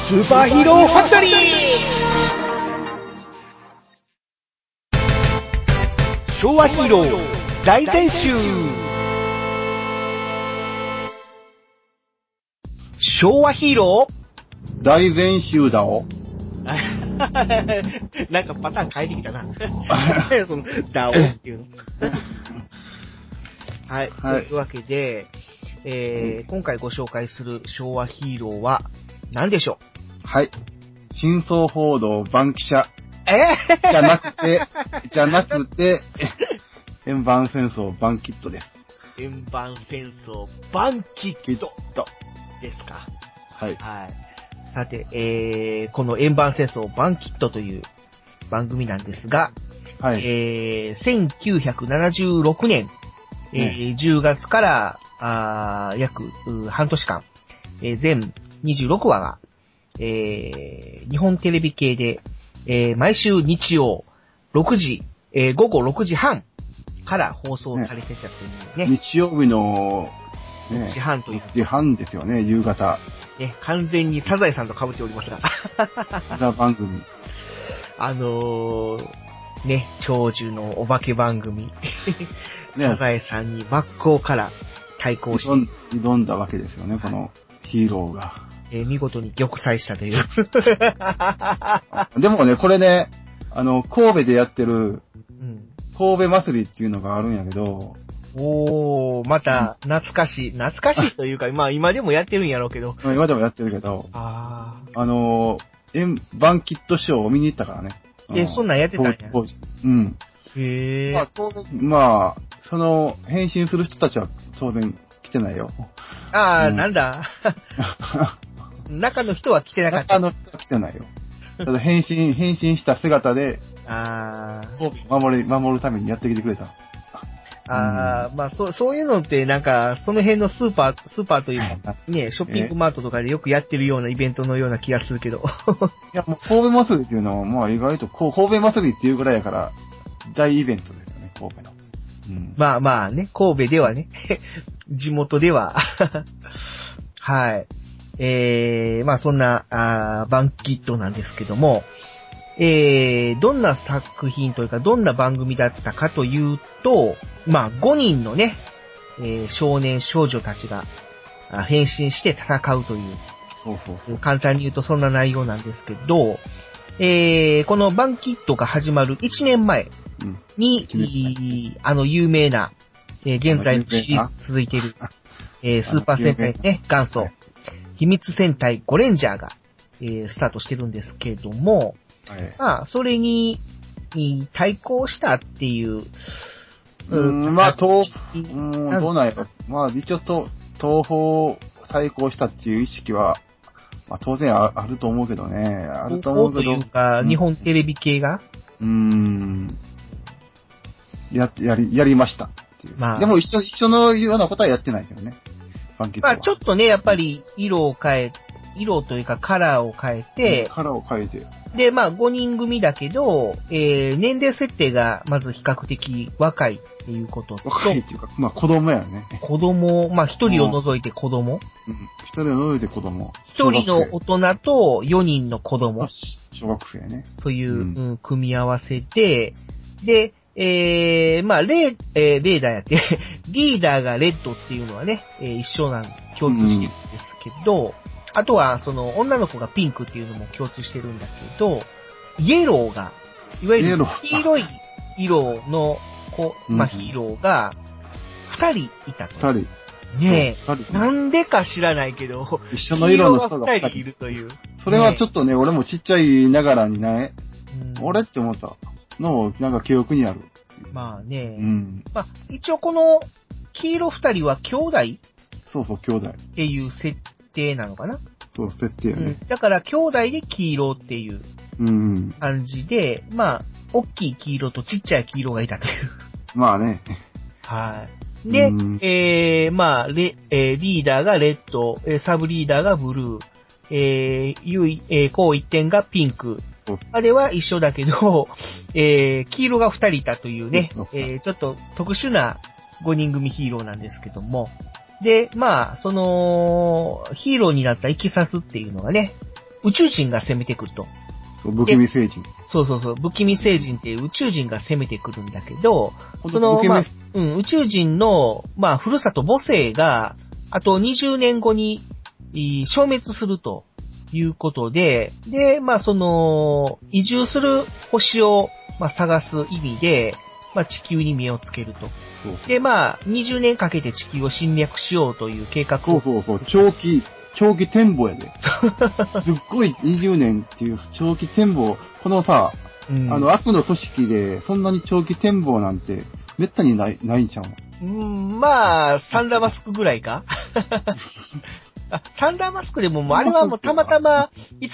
スーパーヒーローファクトリー。昭和ヒーロー大全集。昭和ヒーロー大全集だお。 なんかパターン変えてきたな。そのダオっていうの。はい。というわけで、今回ご紹介する昭和ヒーローは何でしょう？ はい。真相報道バンキシャ。じゃなくて、円盤戦争バンキットです。 円盤戦争バンキットですか。 はい。 はい。さて、この円盤戦争バンキットという番組なんですが、 はい。 1976年、10月から約半年間、全26話が、日本テレビ系で、毎週日曜6時、午後6時半から放送されてたというね。 日曜日の、 6時半という。 6時半ですよね、夕方。 ね、完全にサザエさんと被っておりますが。 ザ番組。 ね、長寿のお化け番組。サザエさんに真っ向から対抗して挑んだわけですよね、このヒーローが。 見事に玉砕したという。 でもね、これね、神戸でやってる、神戸祭りっていうのがあるんやけど、 また、懐かしいというか、まあ今でもやってるんやろうけど。 今でもやってるけど、バンキットショーを見に行ったからね。 そんなんやってたんや。 うん。 へぇまあ当然、まあ、その、変身する人たちは当然来てないよ。 なんだ。中の人は来てなかった。 中の人は来てないよ。ただ変身した姿で、神戸を守るためにやってきてくれた。 まあ、そういうのって、なんか、その辺のスーパーというか、ね、ショッピングマートとかでよくやってるようなイベントのような気がするけど。 いや、もう神戸祭りっていうのは、まあ意外と、神戸祭りっていうぐらいやから、大イベントですよね、神戸の。 まあね、神戸ではね、地元では、はい。まあそんな、バンキットなんですけども、どんな作品というか、どんな番組だったかというと、まあ、5人のね、少年少女たちが変身して戦うという。 そう。 簡単に言うとそんな内容なんですけど、このバンキットが始まる1年前に、有名な、現在のシリーズ続いている、スーパー戦隊ね、元祖、秘密戦隊ゴレンジャーが、スタートしてるんですけれども、まあ、それに、対抗したっていう。 まあ、どうなんやろ。まあ、一応東宝対抗したっていう意識は、まあ、当然あると思うけどね。あると思うけど。 というか、日本テレビ系がやりましたっていう。まあ、でも一緒のようなことはやってないけどね。バンキットは。 まあ、ちょっとね、やっぱり色というかカラーを変えて、で、まあ、5人組だけど、年齢設定がまず比較的若いっていうことと。 若いっていうか、まあ子供やね。 まあ1人を除いて子供。 1人を除いて子供。 1人の大人と4人の子供。 小学生ね。 という、組み合わせで、で、まあ、レーダーやって、リーダーがレッドっていうのはね、一緒共通してるんですけど、あとは、その、女の子がピンクっていうのも共通してるんだけど、イエローが、いわゆる黄色い色のまあ、ヒーローが、2人いたと。 2人。 ねえ。なんでか知らないけど、 一緒の色の人が 2人いるという。 それはちょっとね、俺もちっちゃいながらにね、俺って思ったのを、なんか記憶にある。 まあね。まあ、一応この、黄色2人は兄弟そう、兄弟。 っていう設定なのかな？ そう、設定やね。 だから兄弟で黄色っていう感じで、まあ、大きい黄色とちっちゃい黄色がいたという。まあね。 はい。で、まあ、リーダーがレッド、サブリーダーがブルー、こう一点がピンク。あれは一緒だけど、黄色が2人いたというね、ちょっと特殊な5人組ヒーローなんですけども、で、まあ、その、ヒーローになったいきさつっていうのがね、 宇宙人が攻めてくると。 そう、不気味星人。 そうそうそう、不気味星人っていう宇宙人が攻めてくるんだけど、その、宇宙人の、ふるさと母星が、あと20年後に消滅するということで、で、移住する星を、探す意味で、地球に目をつけると。そうで、20年かけて地球を侵略しようという計画を。 そう、長期展望やで。すっごい20年っていう長期展望。このさ、悪の組織でそんなに長期展望なんてめったにないんちゃうの？サンダーマスクぐらいかサンダーマスクでもあれはもうたまたま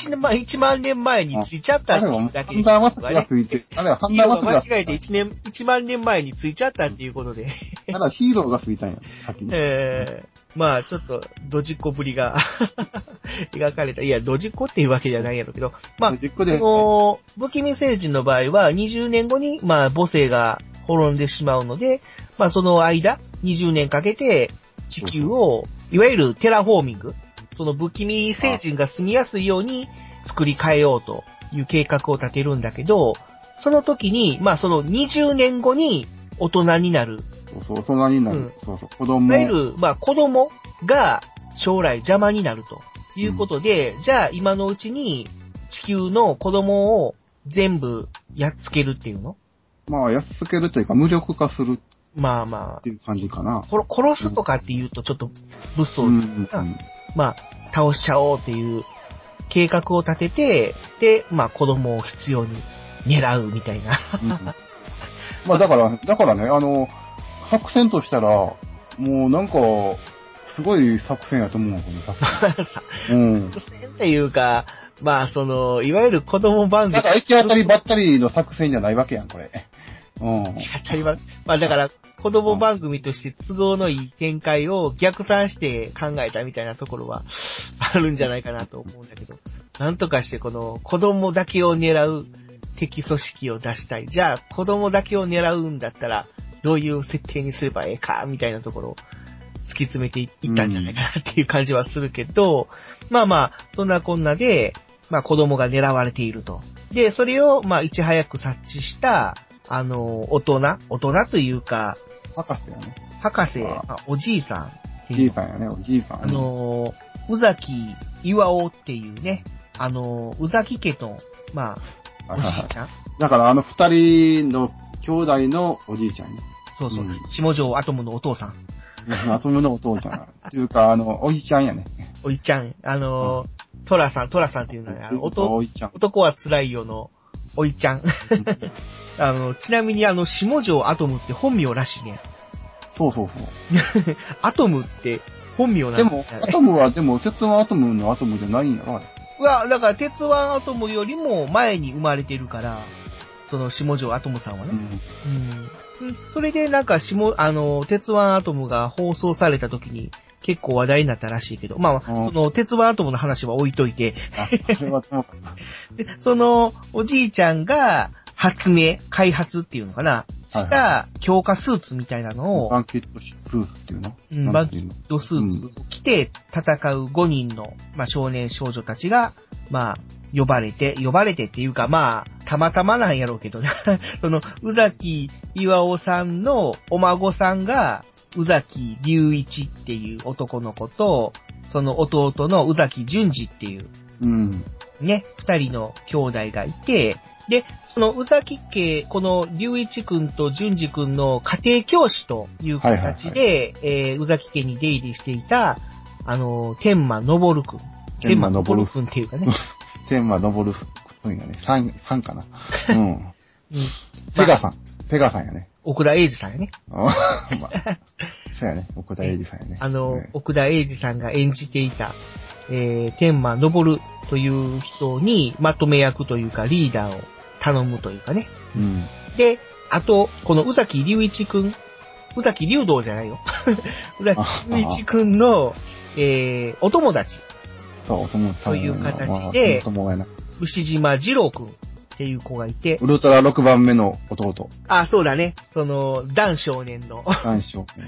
1万年前についちゃったっていうだけで、 サンダーマスクがついて、あれはサンダーマスクが間違えて1万年前についちゃったっていうことで。 ただヒーローがついたんや、先に。 ちょっと、ドジっ子ぶりが描かれた。いや、ドジっ子っていうわけじゃないやろうけど、不気味星人の場合は、20年後に、母星が滅んでしまうので、その間、20年かけて、地球を、いわゆるテラフォーミング、その不気味星人が住みやすいように作り変えようという計画を立てるんだけど、その時に、その20年後に大人になる。 そう、大人になる。子供。 いわゆる、子供が将来邪魔になるということで、じゃあ今のうちに地球の子供を全部やっつけるっていうの？ やっつけるというか無力化する。っていう感じかな。 殺すとかって言うとちょっと物騒な、倒しちゃおうっていう計画を立てて、で、子供を必要に狙うみたいな。 だからね、作戦としたら、もうなんか、すごい作戦やと思う、この作戦。 作戦っていうか、いわゆる子供番組。 だから行き当たりばったりの作戦じゃないわけやん、これ。 行き当たりばだから、子供番組として都合のいい展開を逆算して考えたみたいなところはあるんじゃないかなと思うんだけど、なんとかしてこの子供だけを狙う敵組織を出したい。じゃあ、子供だけを狙うんだったら、どういう設定にすればええか、みたいなところを突き詰めていったんじゃないかなっていう感じはするけど、そんなこんなで、子供が狙われていると。で、それを、いち早く察知した、大人というか、 博士やね。 博士、おじいさん。 おじいさんやね、おじいさん、 ね。宇崎岩尾っていうね、宇崎家の、おじいちゃん。 だから二人の兄弟のおじいちゃんね。 そう。下條アトムのお父さん。 アトムのお父ちゃん。っていうか、おいちゃんやね。 おいちゃん。トラさんっていうのは、男は辛いよの、おいちゃん。ちなみに下條アトムって本名らしいね。 そう。 アトムって本名なんだ、 でも、アトムは、鉄腕アトムのアトムじゃないんやろ、あれ。 だから、鉄腕アトムよりも前に生まれてるから、その下條アトムさんはね。それで鉄腕アトムが放送された時に結構話題になったらしいけど、その鉄腕アトムの話は置いといて。 それはで、そのおじいちゃんが開発っていうのかな、した強化スーツみたいなのを、 バンキットスーツっていうの？ バンキットスーツを着て戦う5人の、少年少女たちが、呼ばれてっていうか、たまたまなんやろうけどね。その、宇崎岩尾さんのお孫さんが、宇崎隆一っていう男の子と、その弟の宇崎淳二っていう、ね、二人の兄弟がいて、で、その宇崎家、この隆一くんと淳二くんの家庭教師という形で、宇崎家に出入りしていた、天馬昇くん。天馬昇くんっていうかね。 天馬昇くんやね。3かな。ペガさんやね。 奥田英二さんやね。 そうやね。奥田英二さんやね。 奥田英二さんが演じていた、天馬昇という人にまとめ役というかリーダーを頼むというかね。で、あと、この宇崎隆一くん、宇崎竜道じゃないよ。宇崎隆一くんの、お友達。 そう、お友達。 という形で、牛島二郎くんっていう子がいて。 ウルトラ6番目の弟。 そうだね。その、男少年の。 男少年ね。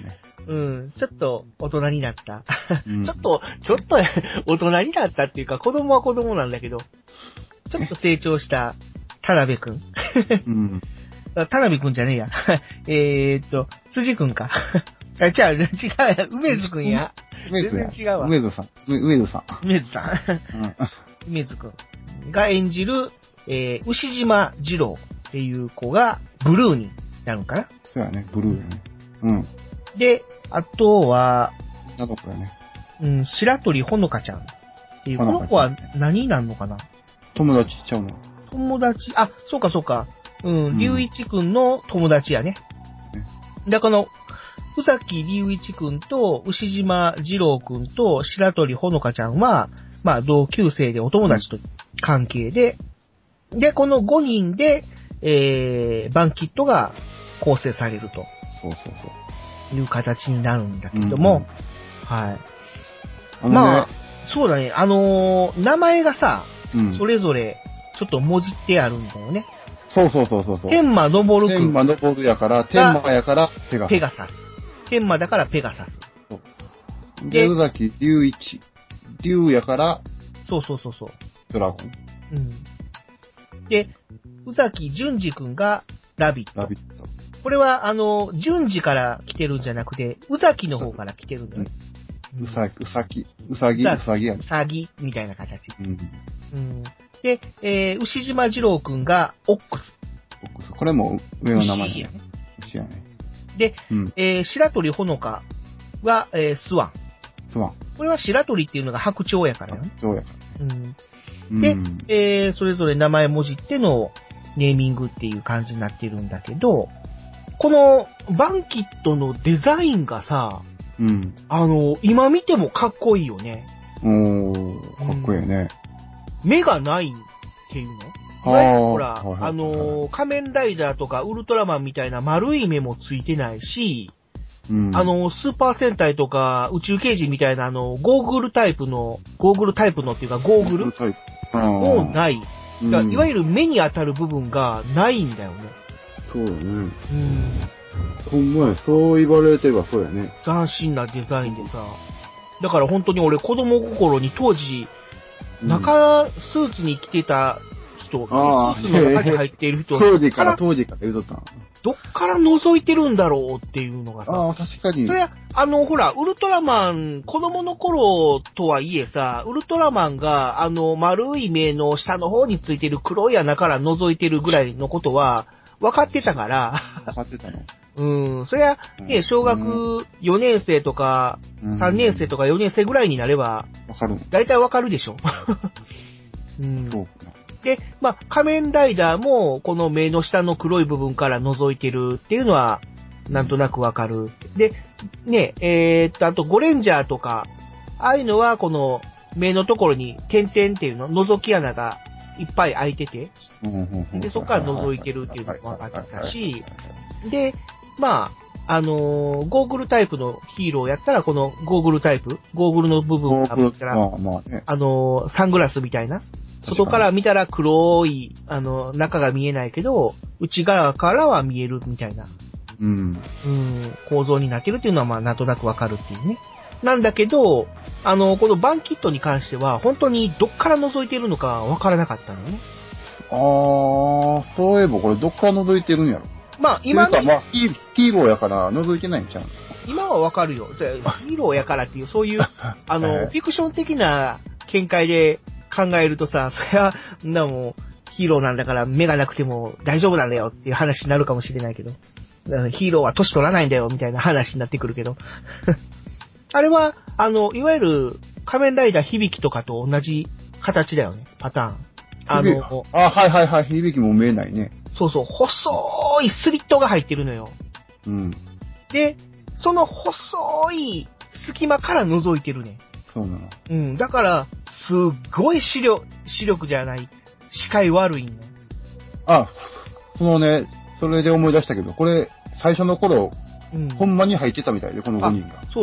うん、ちょっと大人になった。 うん、 ちょっと大人になったっていうか、子供は子供なんだけど、ちょっと成長した田辺くん。 うん。 田辺くんじゃねえや。辻くんか。違う、梅津くんや。 梅津や。 全然違うわ。 梅津さん。梅津さん。 梅津さん。梅津くんが演じる、牛島二郎っていう子がブルーになるのかな。 そうやね、ブルーやね。うん。 で、あとは、 なの子やね。 うん、白鳥ほのかちゃんっていう、この子は何になるのかな。 友達ちゃうの。 友達、あ、そうかそうか。うん、龍一くんの友達やね。で、この、宇崎龍一くんと牛島二郎くんと白鳥ほのかちゃんは、まあ同級生でお友達と関係で、で、この5人で、バンキットが構成されると。 そうそうそう。 いう形になるんだけども、はい。 ね、 まあ、そうだね。名前がさ、それぞれちょっと文字ってあるんだよね。 そう。 天馬昇くん。 天馬昇やから、天馬やからペガサス。天馬だからペガサス。 で、宇崎龍一。龍やから、 そう。 ドラゴン。 うん。で、宇崎淳二くんがラビット。これは、淳二から来てるんじゃなくて、宇崎の方から来てるんだよね。 うさぎやね。 うさぎみたいな形。で、牛島二郎くんがオックス。 これも上の名前やね。牛やね。 で、白鳥ほのかは、スワン。これは白鳥っていうのが白鳥やからね。 白鳥やからね。で、それぞれ名前文字ってのネーミングっていう感じになってるんだけど、このバンキットのデザインがさ、今見てもかっこいいよね。 かっこいいね。 目がないっていうの？ほら、仮面ライダーとかウルトラマンみたいな丸い目もついてないし、スーパー戦隊とか宇宙刑事みたいなゴーグルタイプのっていうかゴーグルもない。いわゆる目に当たる部分がないんだよね。 そうだね。ほんまや、そう言われてればそうやね。 斬新なデザインでさ。だから本当に俺子供心に当時、スーツに着てた人、スーツの中に入っている人、 当時から言うとったの。 どっから覗いてるんだろうっていうのがさ。 確かに。 それは、ほら、ウルトラマン、子供の頃とはいえさ、ウルトラマンが、丸い目の下の方についてる黒い穴から覗いてるぐらいのことは、分かってたから。 分かってたの？ そりゃ、ね、小学4年生とか、3年生とか4年生ぐらいになれば、だいたい分かるでしょ。で、まあ、仮面ライダーも、この目の下の黒い部分から覗いてるっていうのは、なんとなくわかる。で、ね、あと、ゴレンジャーとか、ああいうのは、この、目のところに、点々っていうの、覗き穴がいっぱい開いてて、で、そこから覗いてるっていうのが分かったし、で、まあ、ゴーグルタイプのヒーローやったら、このゴーグルタイプ、ゴーグルの部分が見たら、サングラスみたいな、外から見たら黒い、中が見えないけど、内側からは見えるみたいな、構造になってるっていうのは、まあ、なんとなくわかるっていうね。なんだけど、このバンキットに関しては、本当にどっから覗いてるのかわからなかったのね。 そういえばこれどっから覗いてるんやろ。 まあ、今ね。 ヒーローやから覗いてないんちゃう？ 今はわかるよ。ヒーローやからっていう、そういう、フィクション的な見解で考えるとさ、それは、もう、ヒーローなんだから目がなくても大丈夫なんだよっていう話になるかもしれないけど。ヒーローは年取らないんだよみたいな話になってくるけど。あれは、いわゆる仮面ライダー響とかと同じ形だよね、パターン。 はい。響も見えないね。 そう、細いスリットが入ってるのよ。で、その細い隙間から覗いてるね。 そうなの。 だから、すっごい視力じゃない、視界悪いんね。 それで思い出したけど、これ、最初の頃、ほんまに入ってたみたいで、この5人が。そう。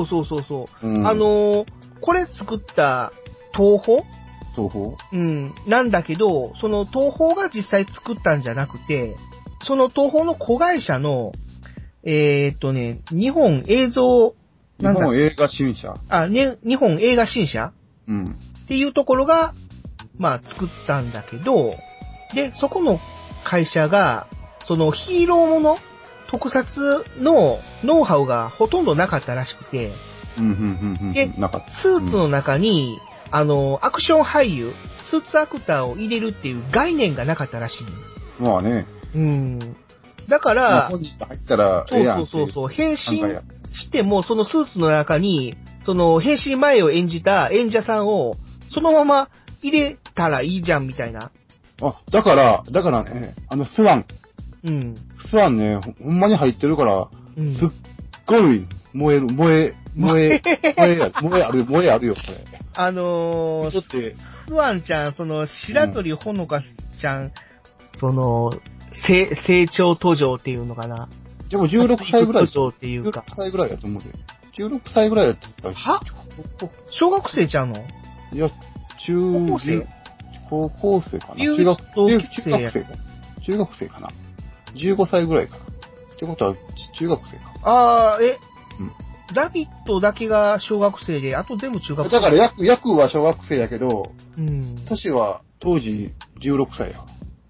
これ作った東宝なんだけど、その東宝が実際作ったんじゃなくて、その東宝の子会社の、日本映像日本映画新社。 日本映画新社うん。 っていうところが、まあ作ったんだけど、で、そこの会社が、そのヒーローもの、特撮のノウハウがほとんどなかったらしくて、で、スーツの中に、アクション俳優、スーツアクターを入れるっていう概念がなかったらしい。 まあね。 だから、 本人が入ったらええやん。 そう。変身しても、そのスーツの中に、その変身前を演じた演者さんを、そのまま入れたらいいじゃん、みたいな。 だからね、スワン。スワンね、ほんまに入ってるから、すっごい燃える、燃えあるよ、これ。 スワンちゃん、その、白鳥ほのかちゃん、その、成長途上っていうのかな。 でも16歳ぐらい。 途上っていうか。 16歳ぐらいやと思うで。16歳ぐらいやった。 は？小学生ちゃうの？ いや、高校生かな。中学生かな。15歳ぐらいかな。ってことは、中学生か。 ラビットだけが小学生で、あと全部中学生。 だから役は小学生やけど、年は当時16歳や。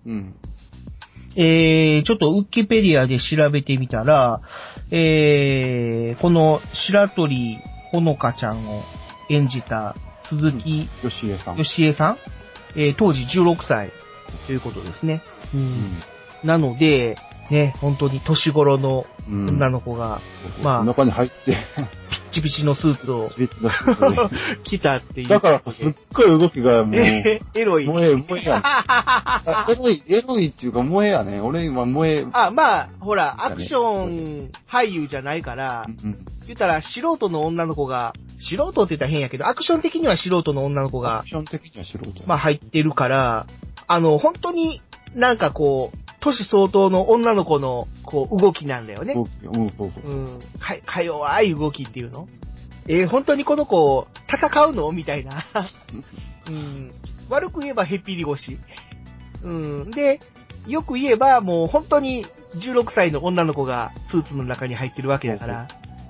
ちょっとウィキペディアで調べてみたら、この白鳥ほのかちゃんを演じた鈴木よしえさん、当時16歳ということですね。なので、ね、本当に年頃の女の子が、まあ、 中に入って、 ピッチピチのスーツを着たっていう。 だから、すっごい動きがもう、エロい。 萌えやね。エロいっていうか萌えやね。俺今萌え。 まあ、ほら、アクション俳優じゃないから、言ったら素人の女の子が、素人って言ったら変やけど、アクション的には素人の女の子が、 アクション的には素人。 まあ入ってるから、本当になんかこう、年相当の女の子の、こう、動きなんだよね。か弱い動きっていうの？本当にこの子、戦うのみたいな。悪く言えばヘッピリ腰。で、よく言えばもう本当に16歳の女の子がスーツの中に入ってるわけだから。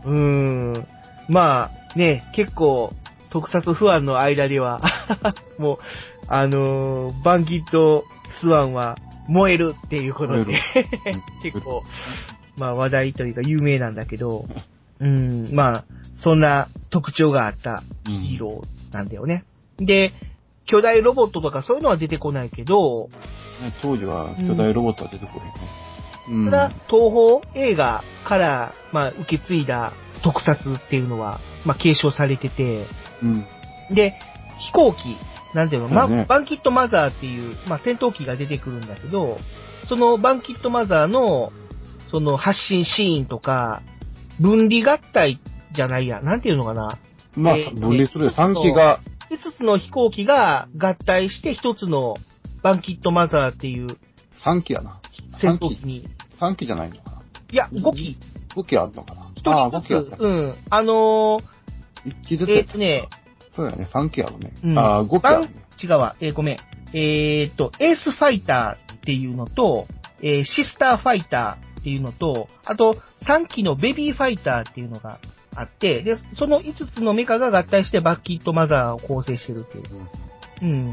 まあ、ね、結構、特撮ファンの間では、もう、バンキットスワンは、燃えるっていうことで、結構、まあ話題というか有名なんだけど、まあ、そんな特徴があったヒーローなんだよね。で、巨大ロボットとかそういうのは出てこないけど、 当時は巨大ロボットは出てこないね。ただ、東宝映画から、まあ、受け継いだ特撮っていうのは、まあ、継承されてて、で、飛行機、なんていうの、バンキットマザーっていう、まあ、戦闘機が出てくるんだけど、そのバンキットマザーの、その発信シーンとか、分離合体じゃないや、なんていうのかな。 まあ、分離する3機が。 5つの飛行機が合体して1つのバンキットマザーっていう。 3機やな。 戦闘機に。 3機じゃないのかな。 いや、5機。 5機あんのかな。 1人ずつ。1 機ずつ。そうやね、3機あるね。5機あるね。 違うわ。ごめん。エースファイターっていうのと、シスターファイターっていうのと、あと3機のベビーファイターっていうのがあって、で、その5つのメカが合体してバッキットマザーを構成してるっていう。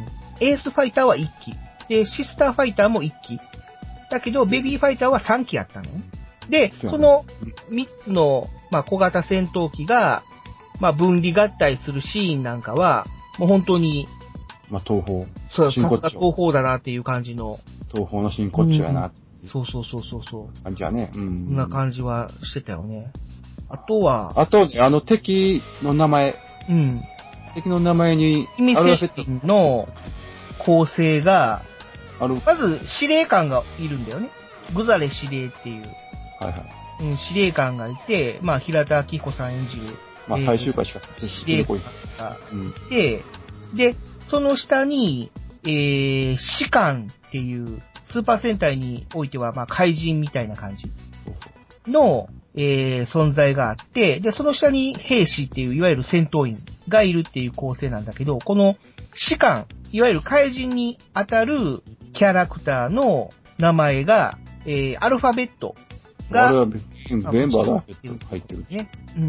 エースファイターは1機。で、シスターファイターも1機。だけど、ベビーファイターは3機あったのね。で、その3つの、まあ、小型戦闘機が、まあ、分離合体するシーンなんかは、もう本当に、 まあ、東宝。 そう、さすが東宝だなっていう感じの。 東宝の真骨頂やな。 そう。 感じはね。 そんな感じはしてたよね。あとは。 敵の名前。敵の名前に、 アルファベットの構成が、まず司令官がいるんだよね。グザレ司令っていう。司令官がいて、まあ、平田明彦さん演じる。 まあ、最終回しか司令官がいて、で、その下に、士官っていう、スーパー戦隊においては、まあ、怪人みたいな感じの、存在があって、で、その下に兵士っていう、いわゆる戦闘員がいるっていう構成なんだけど、この士官、いわゆる怪人に当たるキャラクターの名前が、アルファベットが、 全部アルファベット入ってる。 ね。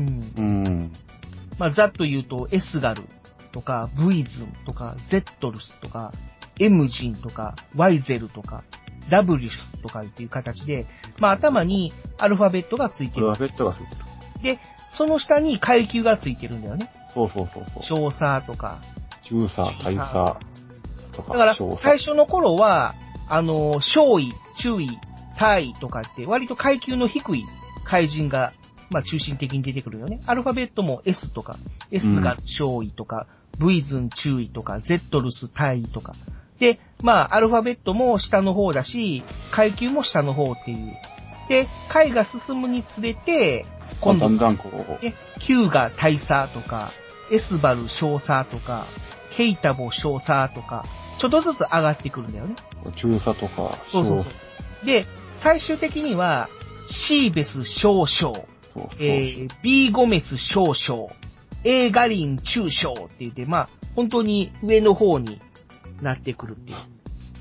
まあ、ざっと言うと、エスガルとか、ブイズンとか、ゼットルスとか、エムジンとか、ワイゼルとか、ダブリュスとかっていう形で、まあ、頭にアルファベットがついてる。 アルファベットがついてる。で、その下に階級がついてるんだよね。 そう。 少佐とか。 中佐、大佐とか。 だから、最初の頃は、少尉、中尉、大尉とかって、割と階級の低い怪人が、まあ中心的に出てくるよね。アルファベットも S とか、S が少尉とか、V ズン中尉とか、ゼットルス大尉とか。で、まあアルファベットも下の方だし、階級も下の方っていう。で、回が進むにつれて、 今度、だんだんこう。 Q が大佐とか、エスバル少佐とか、ケイタボ少佐とか、ちょっとずつ上がってくるんだよね。 中佐とか、 そう。で、最終的には、シーベス少将、B ゴメス少将、A ガリン中将って言って、まあ、本当に上の方になってくるっていう。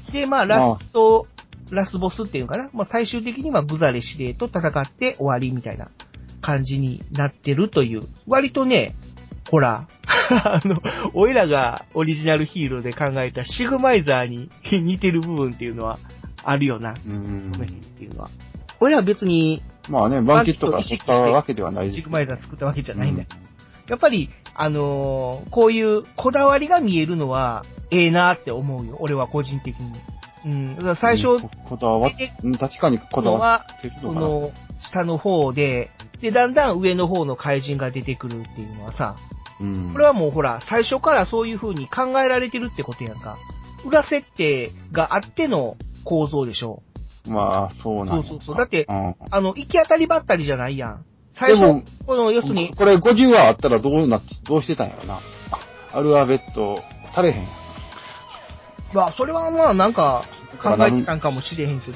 で、まあ、ラスボスっていうのかな。まあ、最終的にはグザレ司令と戦って終わりみたいな感じになってるという。割とね、ほら、俺らがオリジナルヒーローで考えたシグマイザーに似てる部分っていうのはあるよな。この辺っていうのは。俺らは別に、 まあね、バンキットから作ったわけではないです。 シグマイザー作ったわけじゃないんだけど。やっぱり、こういうこだわりが見えるのは、ええなって思うよ。俺は個人的に。だから最初、 こだわ確かにこだわってるのかな。 この、下の方で、だんだん上の方の怪人が出てくるっていうのはさ、これはもうほら、最初からそういう風に考えられてるってことやんか。裏設定があっての構造でしょ。 まあ、そうなんだ。 そう。だって、行き当たりばったりじゃないやん。最初、この、要するに。 これ50話あったらどうしてたんやろな。アルファベット、されへんやん。 まあ、それはまあ、なんか、考えてたんかもしれへんけど。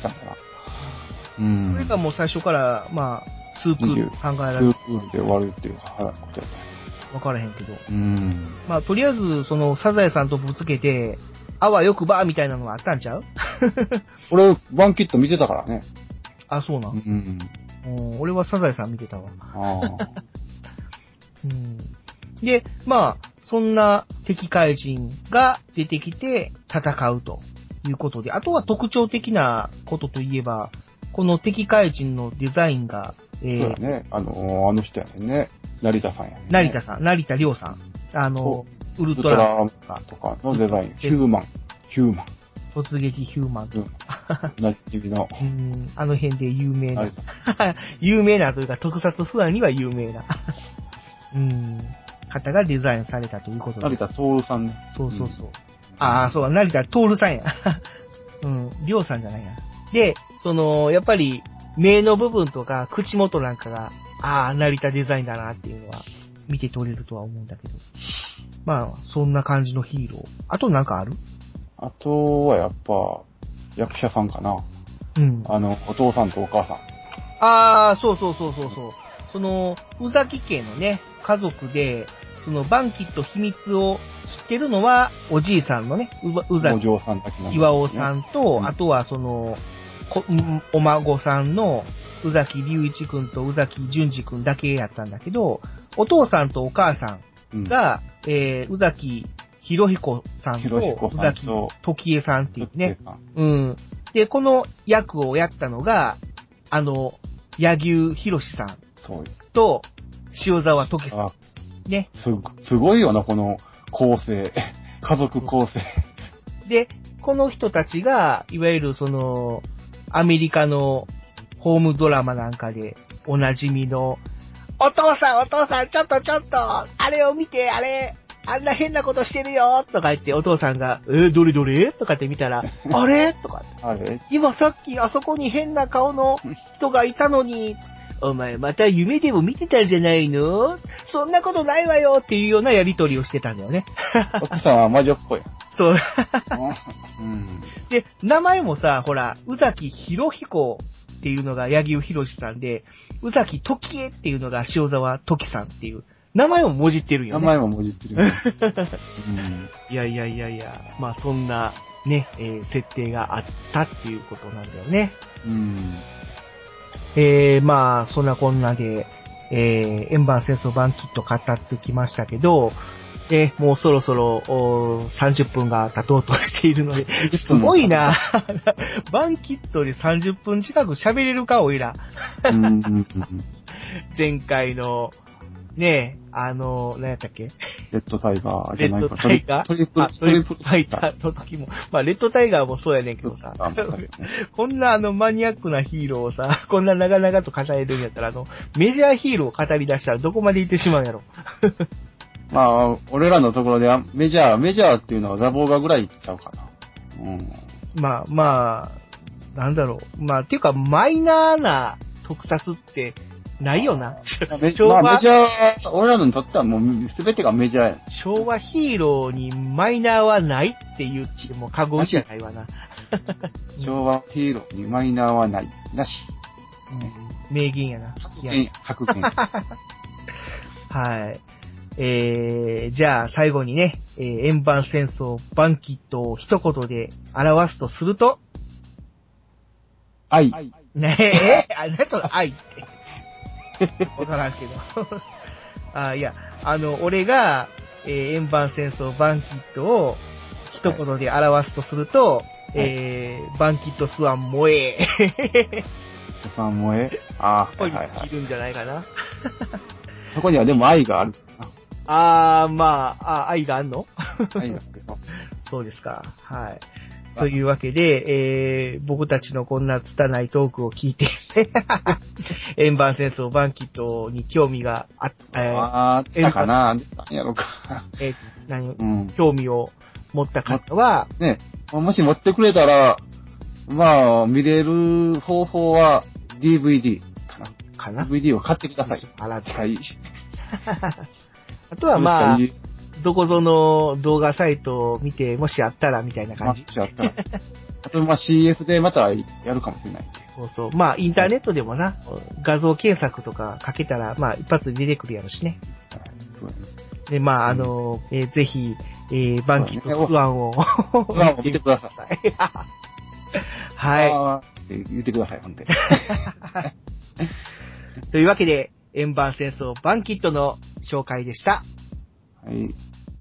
それがもう最初から、まあ、2クール考えられる。 2クールで終わるっていうことやった。 わからへんけど。まあ、とりあえず、サザエさんとぶつけて、あわよくば、みたいなのがあったんちゃう俺、バンキット見てたからね。 あ、そうなん。俺はサザエさん見てたわ。で、まあ、そんな敵怪人が出てきて戦うということで、あとは特徴的なことといえば、この敵怪人のデザインが、 そうだね。あの人やね。成田さんやね。 成田亮さん。ウルトラとかのデザイン。ヒューマン。 突撃ヒューマン。 なじみの。 あの辺で有名な。有名なというか、特撮ファンには有名な。方がデザインされたということで。 成田徹さんね。 そう。そう、成田徹さんや。亮さんじゃないな。で、やっぱり、目の部分とか、口元なんかが、成田デザインだなっていうのは、見て取れるとは思うんだけど。まあ、そんな感じのヒーロー。あとなんかある？ あとはやっぱ、役者さんかな。お父さんとお母さん。 そう。宇崎家のね、家族で、バンキット秘密を知ってるのは、おじいさんのね、宇崎岩尾さんと、あとはお孫さんの宇崎隆一くんと宇崎淳二くんだけやったんだけど、お父さんとお母さんが、宇崎博彦さんと宇崎時江さんっていうね。で、この役をやったのが、柳生博さんと塩沢時さん。ね。 すごいよな、この構成。家族構成。 で、この人たちが、いわゆるアメリカのホームドラマなんかでおなじみの、お父さん、ちょっと、あれを見て、あんな変なことしてるよとか言って、お父さんが、どれとかって見たら、あれとかって。今さっきあそこに変な顔の人がいたのに、お前また夢でも見てたんじゃないの？そんなことないわよっていうようなやりとりをしてたんだよね。 奥さんは魔女っぽい。 そう。で、名前もさ、ほら、宇崎博彦っていうのが柳生博さんで、宇崎時江っていうのが塩沢時さんっていう、名前ももじってるよね。 名前ももじってるよね。 いや、まあそんなね、設定があったっていうことなんだよね。 まあ、そんなこんなで、円盤戦争版キット語ってきましたけど、もうそろそろ30分が経とうとしているので、すごいな。版キットで30分近く喋れるか、おいら。前回の、ねえ、何やったっけ？ レッドタイガーじゃないか。 レッドタイガートリプルファイターの時も。まあ、レッドタイガーもそうやねんけどさ。こんなマニアックなヒーローをさ、こんな長々と語れるんやったら、メジャーヒーローを語り出したらどこまで行ってしまうんやろ。 まあ、俺らのところではメジャーっていうのはザボーガぐらいいっちゃうかな。 まあ、なんだろう。まあ、っていうか、マイナーな特撮って、ないよな。 メジャー、俺らにとってはもう全てがメジャーや。 昭和ヒーローにマイナーはないって言っても過言じゃないわな。 昭和ヒーローにマイナーはない。なし。 名言やな。 格言。 はい。じゃあ最後にね、円盤戦争版キットを一言で表すとすると愛。 ねえ、何その愛って。わからんけど。いや、俺が、円盤戦争バンキットを一言で表すとすると、バンキットスワン萌え。 スワン萌え？ ここに尽きるんじゃないかな。 そこにはでも愛がある。 まあ、愛があんの？ 愛があるよ。 そうですか。はい。というわけで、僕たちのこんな拙いトークを聞いて、円盤戦争バンキットに興味がしたかな？何やろうか。 興味を持った方は、 ね、もし持ってくれたら、まあ、見れる方法は DVD かな。DVD を買ってください。はい。 あとはまあ、どこぞの動画サイトを見て、もしあったらみたいな感じ。 もしあったら。あと、まあ CS でまたやるかもしれない。 そうそう。まあ、インターネットでもな、画像検索とかかけたら、まあ、一発で出てくるやろしね。 そうだね。 で、まあ、ぜひ、バンキットスワンを、 スワンを見てください。 はい。 言ってください、ほんで。 というわけで、円盤戦争バンキットの紹介でした。 はい。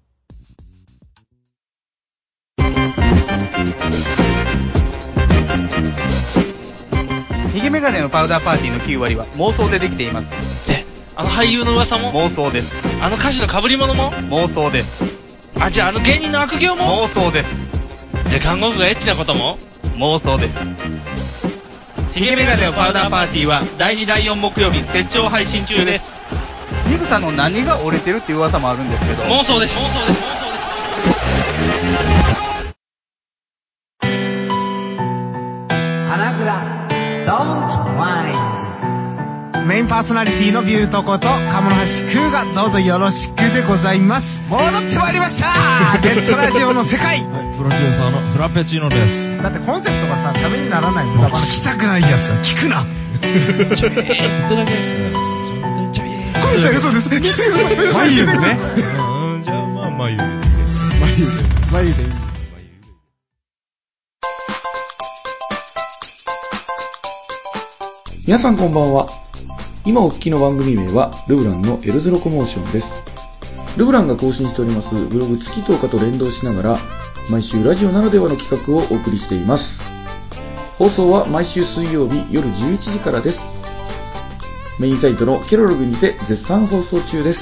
ヒゲメガネのパウダーパーティーの9割は妄想でできています。 あの俳優の噂も妄想です。 あの歌手の被り物も妄想です。 じゃああの芸人の悪行も妄想です。 じゃあ看護婦がエッチなことも妄想です。ヒゲメガネのパウダーパーティーは第2第4木曜日絶頂配信中です。ニグさんの何が折れてるっていう噂もあるんですけど妄想です。 花倉 Don't Mind メインパーソナリティのビュートこと鴨の橋クーがどうぞよろしくでございます。戻ってまいりましたネットラジオの世界、 はい、プロデューサーのフラペチーノです。 だってコンセプトがさ、ためにならない無駄話、聞きたくないやつは聞くなちょっとだけごめんなさい、嘘です。聞いてください。眉ですね。 じゃあまあ眉で。 眉でいい。 皆さんこんばんは。今お聞きの番組名はルブランの L0 コモーションです。ルブランが更新しておりますブログ月10日と連動しながら毎週ラジオならではの企画をお送りしています。放送は毎週水曜日夜11時からです。メインサイトのケロログにて絶賛放送中です。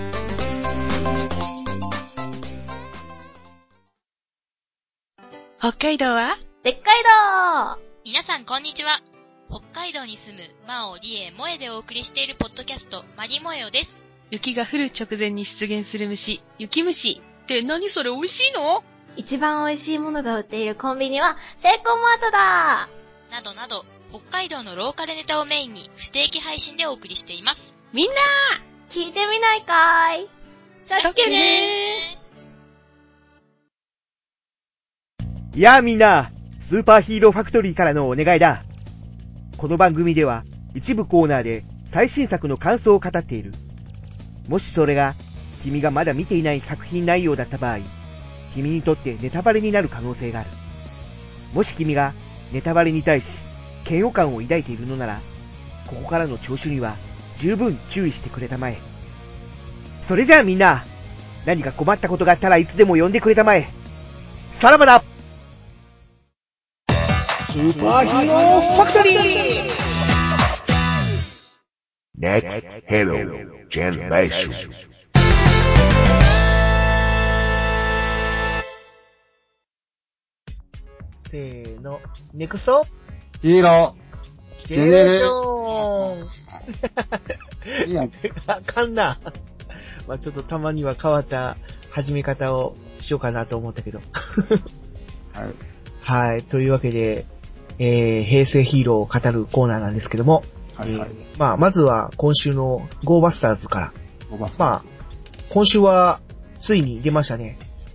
北海道はでっかい道。 皆さんこんにちは。北海道に住むマオ、リエ、モエでお送りしているポッドキャスト、マリモエオです。雪が降る直前に出現する虫、雪虫って何それ美味しいの？ 一番美味しいものが売っているコンビニはセイコーマートだ。 などなど、北海道のローカルネタをメインに不定期配信でお送りしています。みんな聞いてみないかい。さっけねー。やあみんな、スーパーヒーローファクトリーからのお願いだ。この番組では一部コーナーで最新作の感想を語っている。もしそれが君がまだ見ていない作品内容だった場合、君にとってネタバレになる可能性がある。もし君がネタバレに対し嫌悪感を抱いているのなら、 ここからの聴取には十分注意してくれたまえ。それじゃあみんな、何か困ったことがあったらいつでも呼んでくれたまえ。さらばだ。スーパーヒーローファクトリーネットヘロージェネレーション。 せーの、ネクストヒーロジェネレーションいや、 あかんな。まあちょっとたまには変わった始め方をしようかなと思ったけど。 はい。 はい。というわけで、平成ヒーローを語るコーナーなんですけども、 はいはい。 まあまずは今週のゴーバスターズから。 ゴーバスターズ。 まあ、今週はついに出ましたね。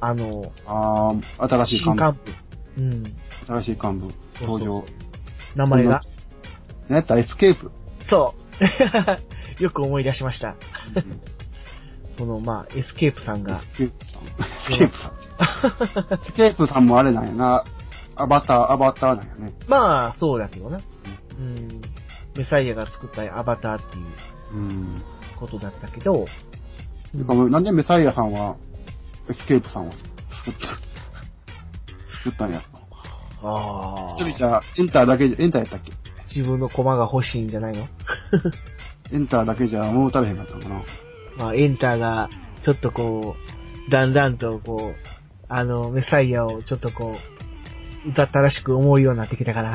新しい幹部。 新幹部。うん。 新しい幹部登場。 名前が何やったエスケープ。 そう。よく思い出しました。その、まあ、エスケープさんが。 エスケープさん。エスケープさん。エスケープさんもあれなんやな。アバターなんやね。 まあ、そうだけどな。メサイアが作ったアバターっていうことだったけど。 なんでメサイアさんは、エスケープさんを作ったんや。 ああ。 一人じゃ、エンターやったっけ？ 自分のコマが欲しいんじゃないの？ エンターだけじゃ物足れへんかったのかな。 まあ、エンターが、ちょっとこう、だんだんとこう、メサイアをちょっとこう、うざったらしく思うようになってきたから。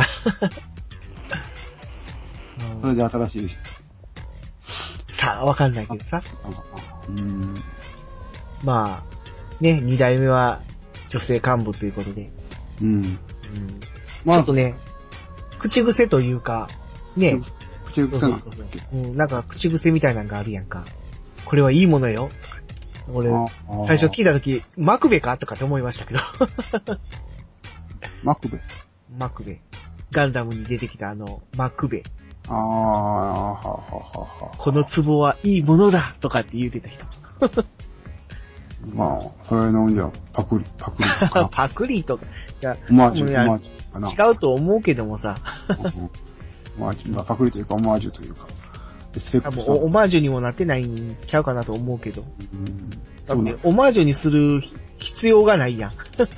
それで新しい。 さあ、わかんないけどさ。まあ、ね、二代目は女性幹部ということで。ちょっとね、口癖というか、ね。 口癖なんだっけ？ なんか口癖みたいなのがあるやんか。これはいいものよ。俺、最初聞いたとき、マクベかとかって思いましたけど。 マクベ。 ガンダムに出てきたマクベ。 この壺はいいものだとかって言うてた人。 まあ、それのじゃパクリとか。 パクリとか。いや、 オマージュかな。 違うと思うけどもさ。 パクリというか、オマージュというか。 オマージュにもなってないんちゃうかなと思うけど。だって、オマージュにする必要がないやん。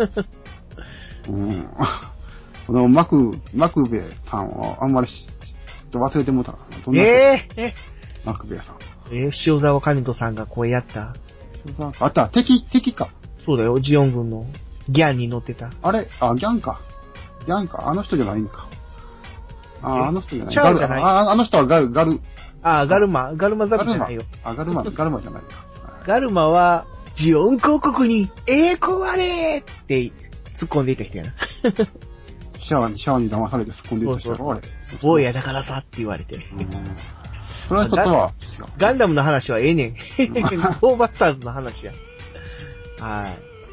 このマクベさんはあんまりちょっと忘れてもうたからな。マクベさん。 塩沢兼人さんが声やった。 あった、敵か。 そうだよ、ジオン軍のギャンに乗ってた。 あれギャンか。あの人じゃないんか。あの人じゃない。 シャアじゃない。 あの人はガル。 ガルマザクじゃないよ。 ガルマじゃないか。 ガルマは、ジオン公国に栄光あれって突っ込んでいた人やな。 シャアに騙されて突っ込んでいった人やろ、あれ。 坊やだからさって言われて。 その人とは、 ガンダムの話はええねん。ゴーバスターズの話や。はい。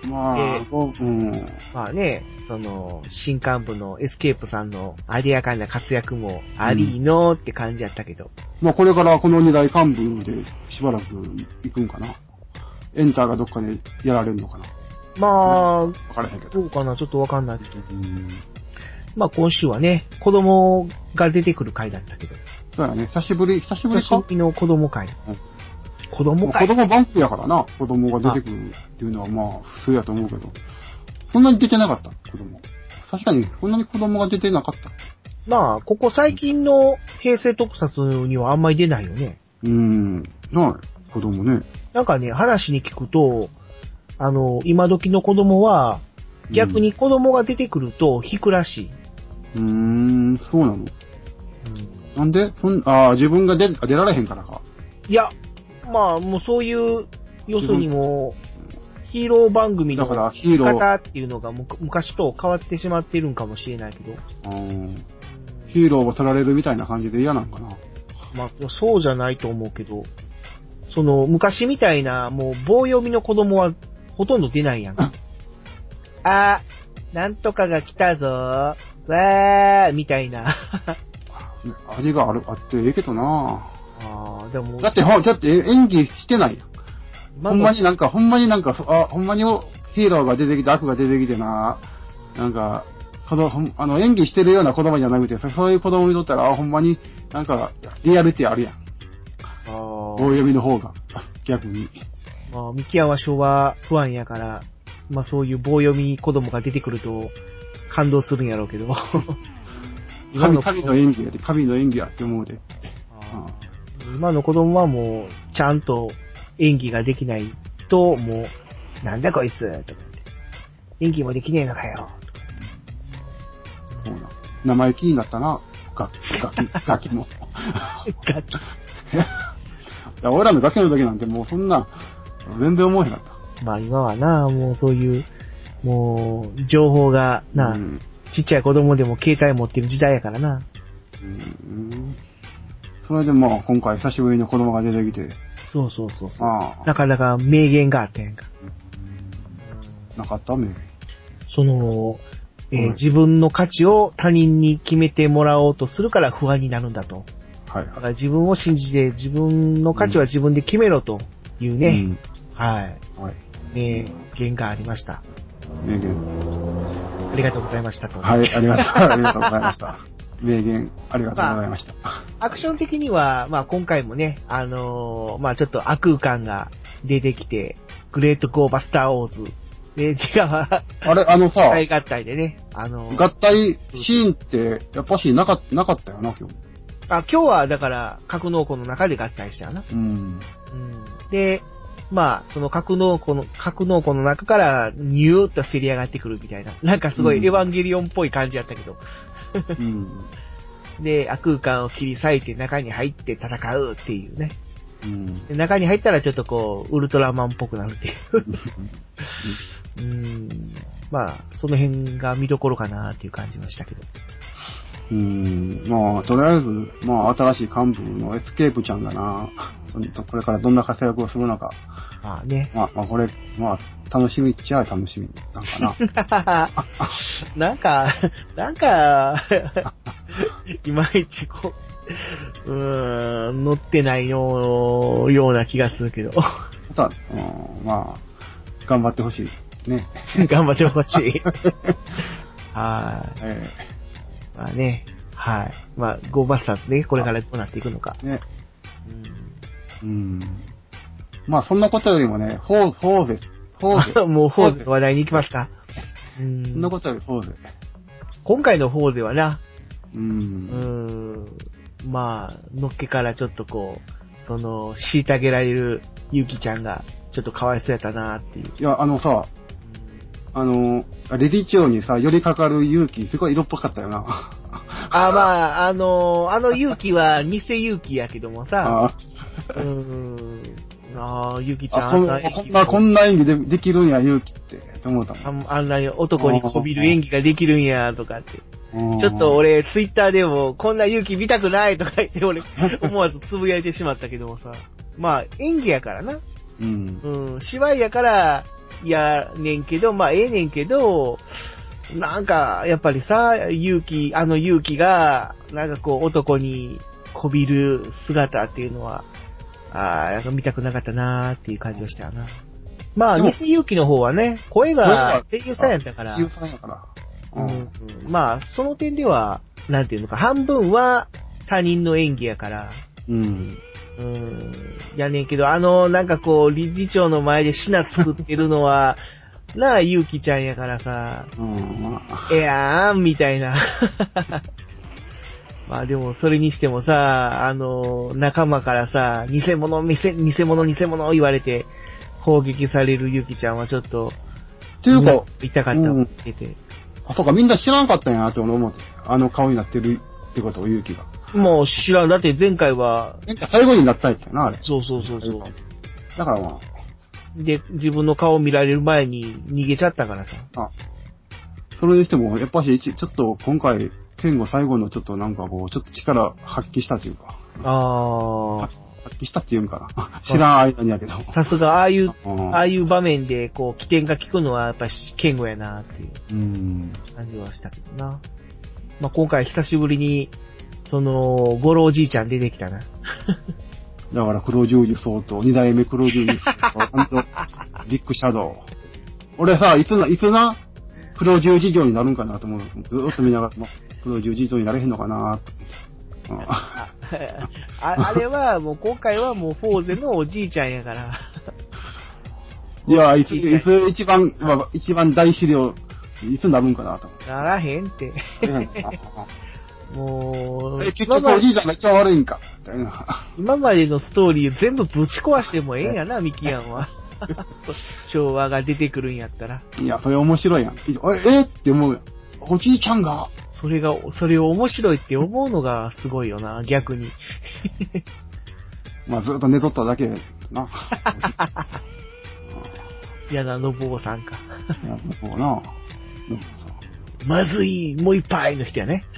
まあね、新幹部のエスケープさんのありやかな活躍もありのって感じやったけど。 まあこれからこの2代幹部でしばらく行くんかな。エンターがどっかでやられるのかな。 まあ、 わからへんけど。 どうかな、ちょっとわかんないけど。まあ今週はね、子供が出てくる回だったけど。 そうやね、久しぶりか。 久しぶりの子供回。子供バンクやからな、子供が出てくるっていうのはまあ普通やと思うけど。そんなに出てなかった、子供。確かに、そんなに子供が出てなかった。 まあ、ここ最近の平成特撮にはあんまり出ないよね。 子供ね。 なんかね、話に聞くと、今時の子供は、逆に子供が出てくると引くらしい。 そうなの？なんで自分が出られへんからか。 いや、まあ、もうそういう、要するにもう、ヒーロー番組の生き方っていうのが昔と変わってしまってるんかもしれないけど。 ヒーローを取られるみたいな感じで嫌なんかな。 まあ、そうじゃないと思うけど、昔みたいな、もう棒読みの子供はほとんど出ないやん。なんとかが来たぞわー、みたいな。 味があってええけどな。 でも。 だって演技してないよ。ほんまにヒーローが出てきて、悪が出てきてなんか、 演技してるような子供じゃなくて、そういう子供にとったら、ほんまに、なんか、リアリティあるやん。棒読みの方が、逆に。 まあ、ミキヤは昭和不安やから、まあそういう棒読み子供が出てくると、感動するんやろうけど。 神の演技やで、神の演技やって思うで。 今の子供はもう、ちゃんと演技ができないと、もう、なんだこいつとか言って。演技もできねえのかよ。 そうな。生意気になったな。ガキも。 ガキ。 いや、俺らのガキの時なんてもうそんな、全然思えへんかった。 まあ今はな、もうそういう、もう、情報がな、ちっちゃい子供でも携帯持ってる時代やからな。 それでまあ今回久しぶりに子供が出てきて。 そう。なかなか名言があったやんか。 なかった名言。 自分の価値を他人に決めてもらおうとするから不安になるんだと。 はい。 だから自分を信じて自分の価値は自分で決めろというね。はい。名言がありました。 名言。 ありがとうございましたと。 はい、ありがとうございました。名言、ありがとうございました。 アクション的には、まあ今回もね、まあちょっと悪空間が出てきて、グレートゴーバスターオーズ。で、違う。 さ、 合体でね、 合体シーンって、やっぱしなかったよな、今日。 今日はだから、格納庫の中で合体したよな。で、まあ、その格納庫の中から、ニューッとせり上がってくるみたいな。なんかすごいエヴァンゲリオンっぽい感じやったけど。で、悪空間を切り裂いて中に入って戦うっていうね。中に入ったらちょっとこう、ウルトラマンっぽくなるっていう。まあ、その辺が見どころかなっていう感じましたけど。 まあ、とりあえず、まあ、新しい幹部のエスケープちゃんがな、これからどんな活躍をするのか。 まあね。 まあ、これ、まあ、楽しみっちゃ楽しみなんかな。 なんか、いまいちこう、乗ってないような気がするけど。 まあ、頑張ってほしい。ね。 頑張ってほしい。はい。まあね、はい。まあ、ゴーバスターズね、これからどうなっていくのか。 ね。まあ、そんなことよりもね、フォーゼ。 もうフォーゼの話題に行きますか。 そんなことよりフォーゼ。 今回のフォーゼはな、まあ、のっけからちょっとこう、虐げられるゆきちゃんが、ちょっとかわいそうやったなっていう。 いや、レディ長にさ、寄りかかる勇気、すごい色っぽかったよな。 まあ、勇気は偽勇気やけどもさ、勇気ちゃんこんな演技できるんや、勇気って、思ったもん。 あんなに男にこびる演技ができるんや、とかって。ちょっと俺、ツイッターでも、こんな勇気見たくないとか言って、俺、思わずつぶやいてしまったけどもさ。まあ、演技やからな。芝居やから、やねんけど、まあ、ええねんけど、なんか、やっぱりさ、勇気が、なんかこう、男にこびる姿っていうのは、なんか見たくなかったなーっていう感じがしたよな。まあ、偽勇気の方はね、声が声優さんやったから。 声優さんやから。 まあ、その点では、なんていうのか、半分は他人の演技やから。やねんけど、なんかこう、理事長の前で品作ってるのは、なあ、ゆうきちゃんやからさ、みたいな。まあでも、それにしてもさ、仲間からさ、偽物言われて、攻撃されるゆうきちゃんはちょっと、 っていうか、 痛かった思ってて。 そうか、みんな知らなかったんやなって思って。顔になってるってことをゆうきが。 もう知らん。だって前回最後になったやつやな、あれ。 そう。 だからまあ。 で、自分の顔を見られる前に逃げちゃったからさ。 それにしても、やっぱし、ちょっと今回、剣吾最後のちょっとなんかこう、ちょっと力発揮したというか。発揮したっていうんかな。知らん間にやけど。 さすが、ああいう場面で、こう、起点が効くのはやっぱし、剣吾やなっていう感じはしたけどな。まあ、今回久しぶりに、ゴロおじいちゃん出てきたな。 だから黒十字相当、二代目黒十字相当、ビッグシャドウ。俺さ、いつな、 プロ10事情になるんかなと思う。ずーっと見ながら、プロ10事情になれへんのかなと思って。 あれは、もう今回はもうフォーゼのおじいちゃんやから。 いや、いつ一番大資料、いつなるんかなと思って。 ならへんって。もう、 結局おじいちゃんが一番悪いんか。 今までのストーリー全部ぶち壊してもええんやな、ミキヤンは。昭和が出てくるんやったら。 いや、それ面白いやん。って思うやん。おじいちゃんが。 それを面白いって思うのがすごいよな、逆に。 まあずっと寝とっただけな。 嫌なのぼうさんか。 そうな。 まずい、もう一杯の人やね。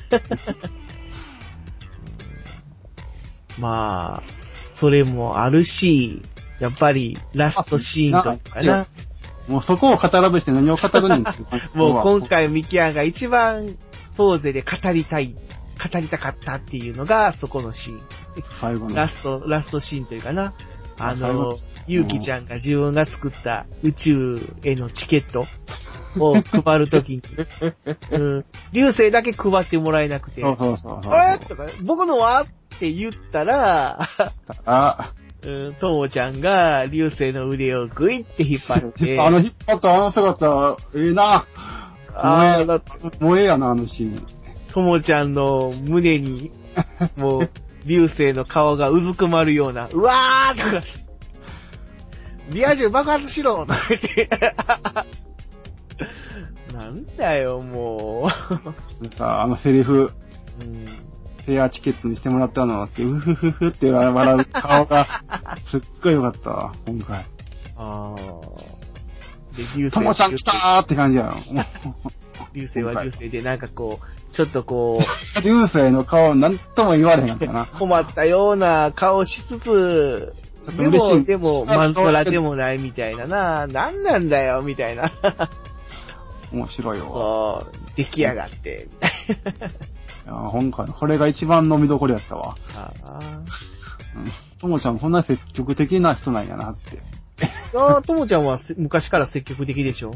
まあ、それもあるし、やっぱりラストシーンとかな。 もうそこを語らずして何を語るんですか。 もう今回ミキヤンが一番フォーゼで語りたかったっていうのがそこのシーン。 最後の。 ラストシーンというかな。ゆうきちゃんが自分が作った宇宙へのチケットを配るときに、流星だけ配ってもらえなくて、 そう。 あれとか、僕のはって言ったら、ともちゃんが流星の腕をグイって引っ張って、 引っ張った姿、ええな。もうええやな、シーン。 ともちゃんの胸に、もう、流星の顔がうずくまるような、うわーとか、リア充爆発しろとか言って、なんだよ、もう。さ、セリフ、フェアチケットにしてもらったのって、うふふふって笑う顔が、すっごい良かったわ、今回。 で、流星。 ともちゃん来たーって感じやろ。 流星は流星で、なんかこう、ちょっとこう。流星の顔なんとも言われへんかったな。 困ったような顔しつつ、でも、マントラでもないみたいなな。なんなんだよ、みたいな。 面白いよ。 そう、出来上がって、みたいな。 いや、今回、これが一番飲みどころやったわ。ともちゃんこんな積極的な人なんやなって。 ともちゃんは昔から積極的でしょ。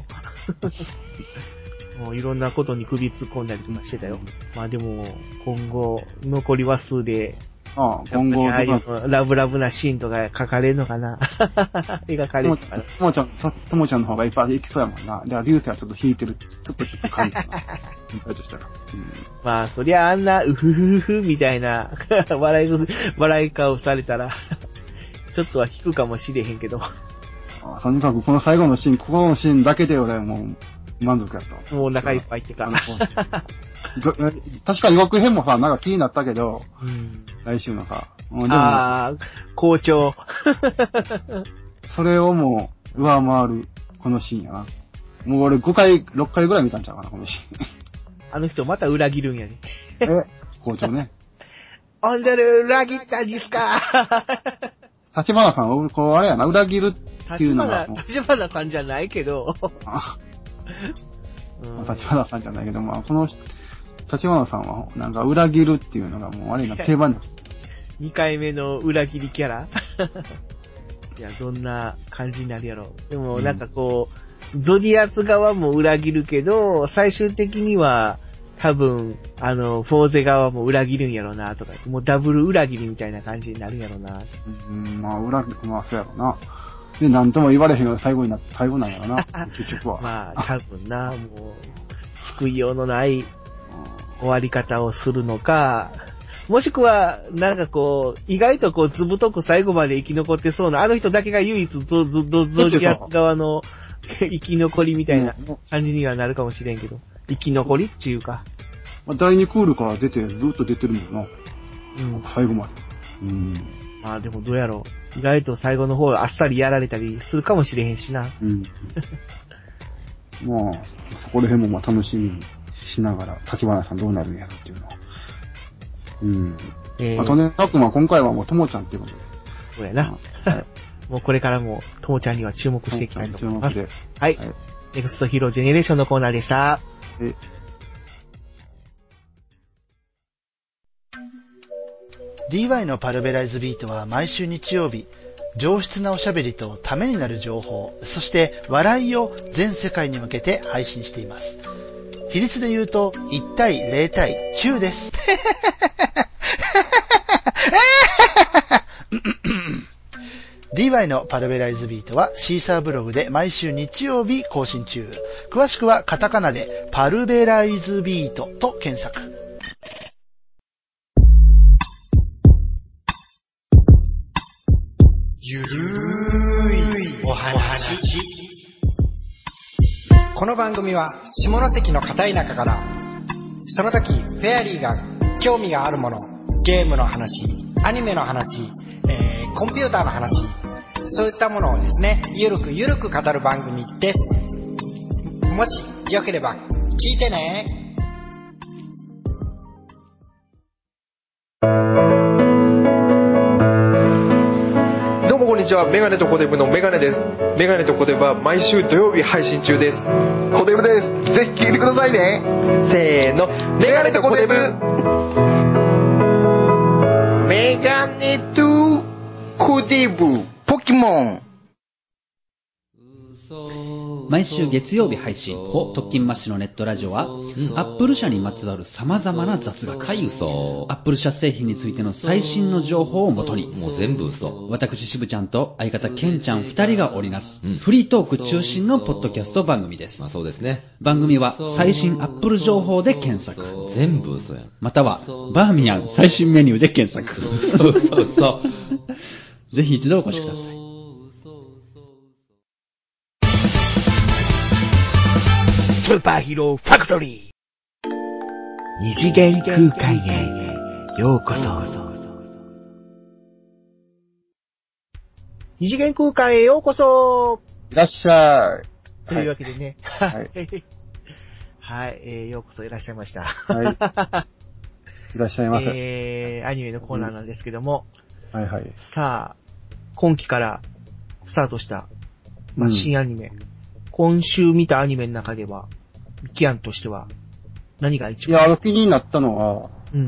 もういろんなことに首突っ込んだりとかしてたよ。まあでも、今後、残り話数で、今後、ラブラブなシーンとか書かれるのかな。描かれるのかな。 ともちゃんの方がいっぱい行きそうやもんな。じゃあ、流星はちょっと引いてる、ちょっと感じかな。としたら。 まあ、そりゃあんな、うふふふみたいな、笑い顔されたら、ちょっとは引くかもしれへんけど。 とにかくこの最後のシーン、ここのシーンだけで俺もう、満足やった。 もうお腹いっぱいってか。 確かに予告編もさ、なんか気になったけど、来週のさ。 校長。 それをもう、上回る、このシーンやな。もう俺6回ぐらい見たんちゃうかな、このシーン。 あの人また裏切るんやね。 校長ね。 オンデル裏切ったんですか。 立花さん、こう、あれやな、裏切るっていうのが。 立花さんじゃないけど。 立花さんじゃないけど、まあ、この、立花さんは、なんか裏切るっていうのがもうあれな、定番だ。 2回目の裏切りキャラいや、どんな感じになるやろう。でも、なんかこう、ゾディアツ側も裏切るけど、最終的には、多分、フォーゼ側も裏切るんやろな、とか、もうダブル裏切りみたいな感じになるんやろな。 まあ、そうやろな。で、なんとも言われへんような最後なんやろな、結局は。 まあ、多分な、もう、救いようのない終わり方をするのか、もしくは、なんかこう、意外とこう、ずぶとく最後まで生き残ってそうな、あの人だけが唯一ゾディアツ側の生き残りみたいな感じにはなるかもしれんけど、生き残りっていうか。 第2クールからずっと出てるもんな。最後まで。 まあでもどうやろう。意外と最後の方あっさりやられたりするかもしれへんしな。 まあ、そこら辺もまあ楽しみにしながら、立花さんどうなるんやろっていうのは。あとね、まあ今回はもうともちゃんっていうことで。 そうやな。もうこれからもともちゃんには注目していきたいと思います。はい。ネクストヒーロージェネレーションのコーナーでした。 DY のパルベライズビートは毎週日曜日、上質なおしゃべりとためになる情報、そして笑いを全世界に向けて配信しています。 比率で言うと1対0対9です。DY のパルベライズビートはシーサーブログで毎週日曜日更新中。詳しくはカタカナでパルベライズビートと検索。 ゆるーいお話。この番組は下関の片田舎からその時フェアリーが興味があるもの、ゲームの話、アニメの話、コンピューターの話、そういったものをですね、ゆるく語る番組です。もしよければ聞いてね。 どうもこんにちは、メガネとコデブのメガネです。メガネとコデブは毎週土曜日配信中です。コデブです。ぜひ聞いてくださいね。せーの、メガネとコデブ。メガネとコデブ。ポケモン。 毎週月曜日配信、特勤マッシュのネットラジオは、アップル社にまつわる様々な雑学、アップル社製品についての最新の情報をもとに、もう全部嘘。私、しぶちゃんと相方、けんちゃん二人が織りなす、フリートーク中心のポッドキャスト番組です。そうですね。番組は最新アップル情報で検索。全部嘘やん。または、バーミヤン最新メニューで検索。そう。ぜひ一度お越しください。 スーパーヒーローファクトリー。二次元空間へようこそ。二次元空間へようこそ。 いらっしゃい。 というわけでね。 はい。 はい、ようこそいらっしゃいました。 はい。いらっしゃいませ。 アニメのコーナーなんですけども。 はいはい。 さあ、今期からスタートした、新アニメ。今週見たアニメの中では、ミキアンとしては、何が一番？ いや、気になったのは、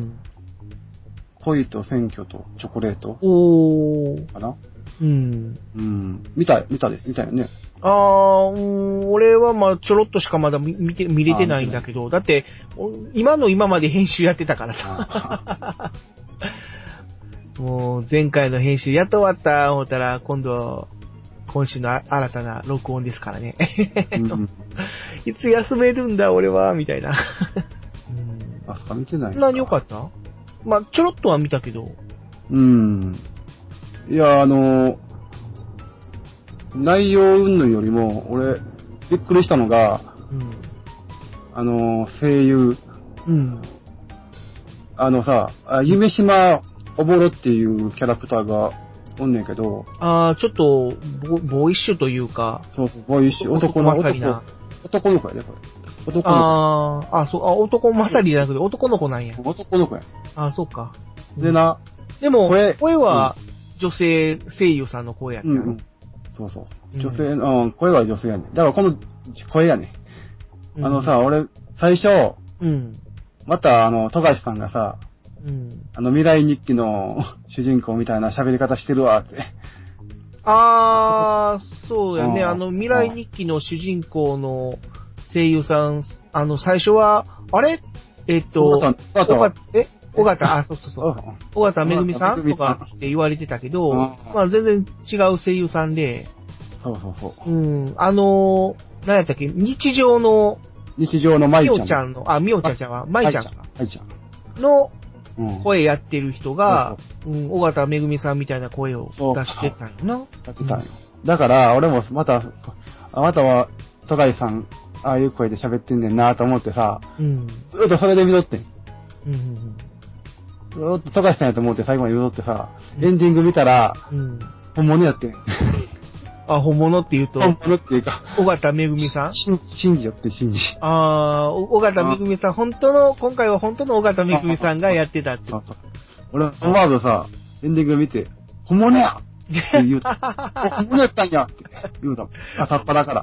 恋と選挙とチョコレート。かな？見たよね。 俺はちょろっとしかまだ見れてないんだけど、だって、今まで編集やってたからさ。もう、前回の編集やっと終わった思ったら、今週の新たな録音ですからね。いつ休めるんだ俺は、みたいな。 見てない。 何良かった？ちょろっとは見たけど。 いや、内容云々よりも、俺、びっくりしたのが、声優。夢島おぼろっていうキャラクターがおんねんけど。 ちょっと、ボーイッシュというか。 そう、ボーイッシュ。男の子やね、これ。男の子。 男勝りじゃなくて男の子なんや。 男の子や。 そうか。 でな。 でも、声は女性声優さんの声やったの。 そう。女性、声は女性やねん。だからこの声やねん。俺、最初、また富樫さんがさ、未来日記の主人公みたいな喋り方してるわって。 そうやね。未来日記の主人公の声優さん、最初は、あれ尾形、そう。尾形めぐみさんとかって言われてたけど、全然違う声優さんで。 そう。 何やったっけ、日常の舞ちゃん。 みおちゃんの、みおちゃんちゃんは、舞ちゃんか。の声やってる人が、尾形めぐみさんみたいな声を出してたんよな。 出してたんよ。だから、俺もまたは、戸貝さん、ああいう声で喋ってんねんなと思ってさ、ずっとそれで見とってん。ずっと戸貝さんやと思って最後まで見とってさ、エンディング見たら、本物やってん。 本物って言うと。 本物っていうか。 尾形めぐみさん？ 真治やって、真治。 尾形めぐみさん、今回は本当の尾形めぐみさんがやってたって。 俺、思わずさ、エンディング見て、本物やって言うた。本物やったんやって言うた。朝っぱだから。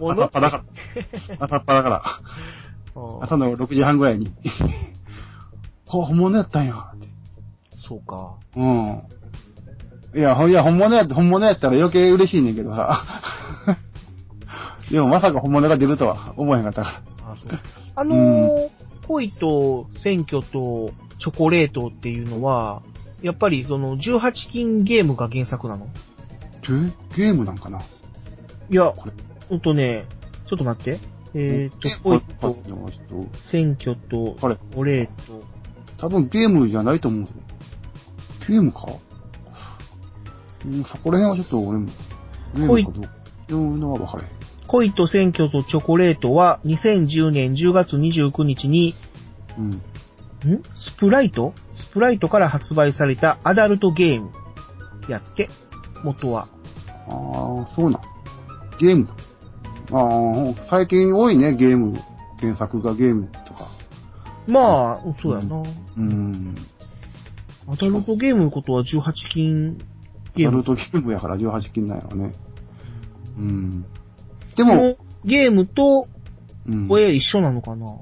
朝の6時半ぐらいに。本物やったんやって。 そうか。 いや、本物やったら余計嬉しいねんけどさ。でもまさか本物が出るとは思えへんかったから。 恋と選挙とチョコレートっていうのは、やっぱりその18禁ゲームが原作なの？ ゲームなんかな？ いや、ちょっと待って。恋と選挙とチョコレート。 多分ゲームじゃないと思うんですよ。ゲームか？そこら辺はちょっと俺も、ゲームかどうかいうのは分からへん。 恋と選挙とチョコレートは2010年10月29日に、スプライトから発売されたアダルトゲームやって、元は。 そうなん。ゲーム。最近多いね、ゲーム。原作がゲームとか。 まあ、そうやな。アダルトゲームのことは18禁ゲーム。 アダルトゲームやから18禁なんやろね。でも、 ゲームと、これ一緒なのかな？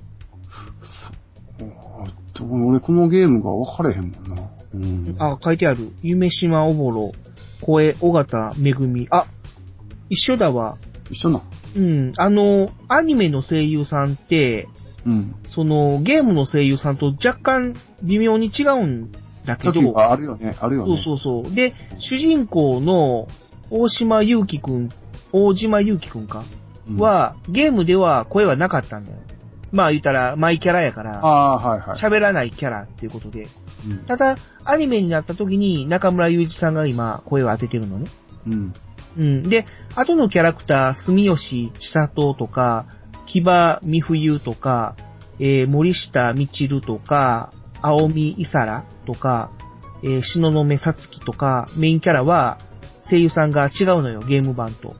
俺このゲームが分かれへんもんな。 書いてある。夢島おぼろ、声、尾形めぐみ。一緒だわ。 一緒な。 アニメの声優さんって、その、ゲームの声優さんと若干微妙に違うんだけど。 あるよね。 そう。で、主人公の大島優輝くんか、は、ゲームでは声はなかったんだよ。まあ言ったら、マイキャラやから、喋らないキャラっていうことで。ただ、アニメになった時に中村雄一さんが今、声を当ててるのね。で、後のキャラクター、住吉千里とか、木場美冬とか、森下みちるとか、青見いさらとか、東雲さつきとか、メインキャラは、声優さんが違うのよ、ゲーム版と。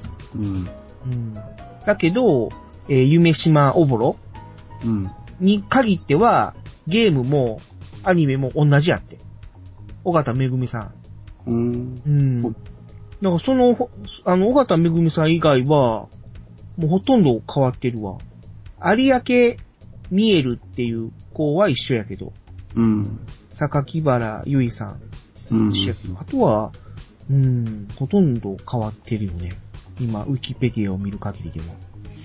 だけど、夢島おぼろに限っては、ゲームもアニメも同じやって。尾形めぐみさん。だからその、尾形めぐみさん以外は、もうほとんど変わってるわ。有明見えるっていう子は一緒やけど。榊原ゆいさん。一緒やけど。あとは、ほとんど変わってるよね。今、ウィキペディアを見る限りでも。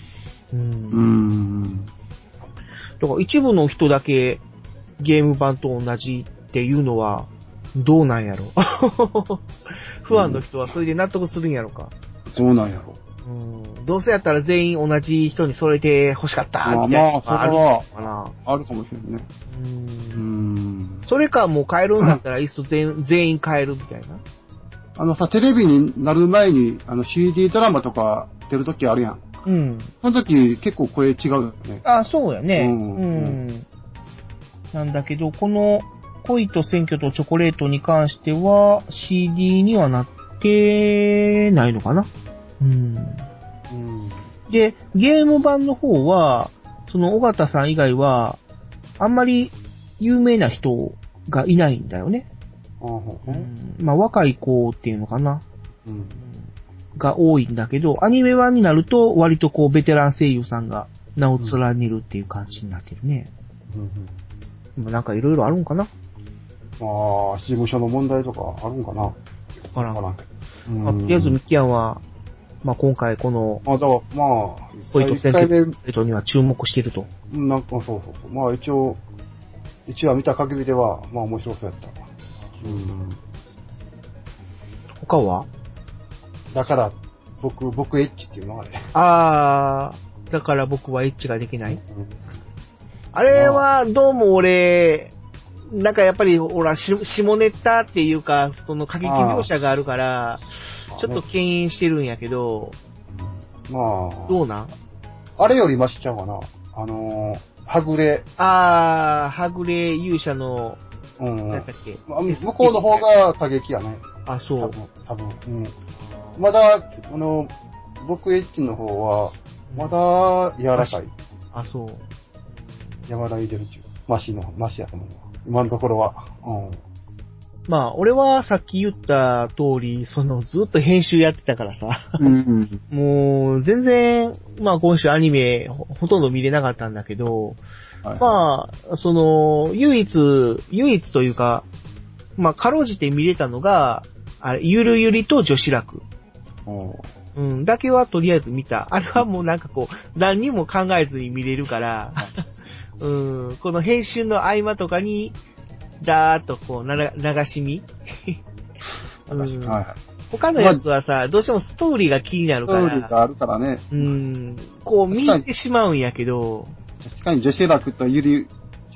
だから一部の人だけゲーム版と同じっていうのはどうなんやろ。ファンの人はそれで納得するんやろか。 そうなんやろ。 どうせやったら全員同じ人に揃えて欲しかったみたいな。 それはあるかもしれんね。 それかもう変えるんだったらいっそ全員変えるみたいな。 テレビになる前にCD ドラマとか出るときあるやん。その時結構声違うよね。 そうやね。なんだけど、この恋と選挙とチョコレートに関しては CD にはなってないのかな。で、ゲーム版の方は、その尾形さん以外は、あんまり有名な人がいないんだよね。まあ若い子っていうのかな。が多いんだけど、アニメ版になると割とこうベテラン声優さんが名を連ねるっていう感じになってるね。なんかいろいろあるんかな。 事務所の問題とかあるんかな。わからんけど。とりあえずミキヤンは、まあ今回この、恋と選挙には注目してると。 そう。まあ一応は見た限りでは、まあ面白そうやった。 他は？ だから、僕エッチっていうのあれ。 だから僕はエッチができない。あれは、どうも俺、なんかやっぱり、下ネタっていうか、その過激描写があるから、ちょっと敬遠してるんやけど、どうなん？ あれよりマシちゃうかな。はぐれ。 はぐれ勇者の、何だっけ？ 向こうの方が過激やね。 そう。 多分。まだ、僕エッチの方は、まだ柔らかい。 そう。 和らいでるっていう。マシやと思う。今のところは。 まあ、俺はさっき言った通り、ずっと編集やってたからさ。もう、全然、まあ今週アニメほとんど見れなかったんだけど、まあ、唯一というか、まあ、かろうじて見れたのが、ゆるゆりと女子楽。だけはとりあえず見た。あれはもうなんかこう、何にも考えずに見れるから、 この編集の合間とかに、だーっとこう、流し見他のやつはさ、どうしてもストーリーが気になるから。 ストーリーがあるからね。 こう見てしまうんやけど。 確かに女子楽とゆり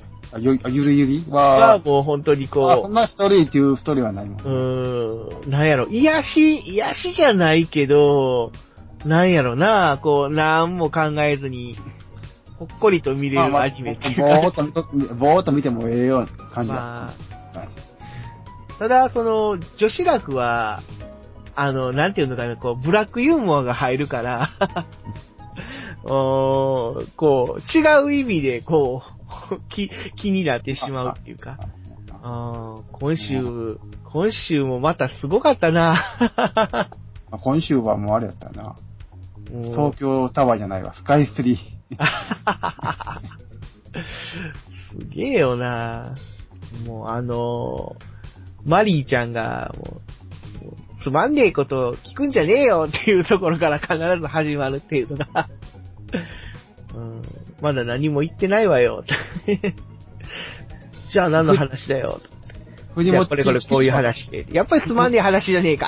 は、 もう本当にこう。 そんなストーリーっていうストーリーはないもん。 なんやろ、癒しじゃないけど、なんやろな、こう、なんも考えずに、ほっこりと見れるアニメっていうか。 ぼーっと見てもええような感じだ。 ただ、その、女子楽は、なんていうのかな、こう、ブラックユーモアが入るから、こう、違う意味で、こう、気になってしまうっていうか。今週もまたすごかったな。 今週はもうあれやったな。東京タワーじゃないわ、スカイツリー。 すげえよな。もうマリーちゃんが、もうつまんねえこと聞くんじゃねえよっていうところから必ず始まるっていうのが、まだ何も言ってないわよ。じゃあ何の話だよ。じゃあこれこういう話で。やっぱりつまんねえ話じゃねえか。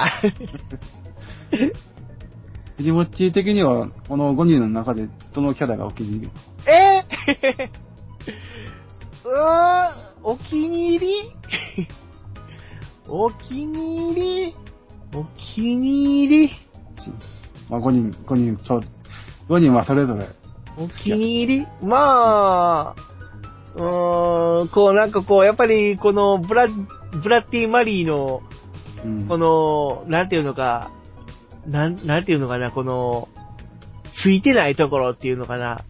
藤もっち的には、この5人の中でどのキャラがお気に入り？ お気に入りお気に入りまあ5人はそれぞれ。 お気に入りまあ、こうなんかこう、やっぱりこのブラッディ・マリーの、この、なんていうのかな、この、ついてないところっていうのかな。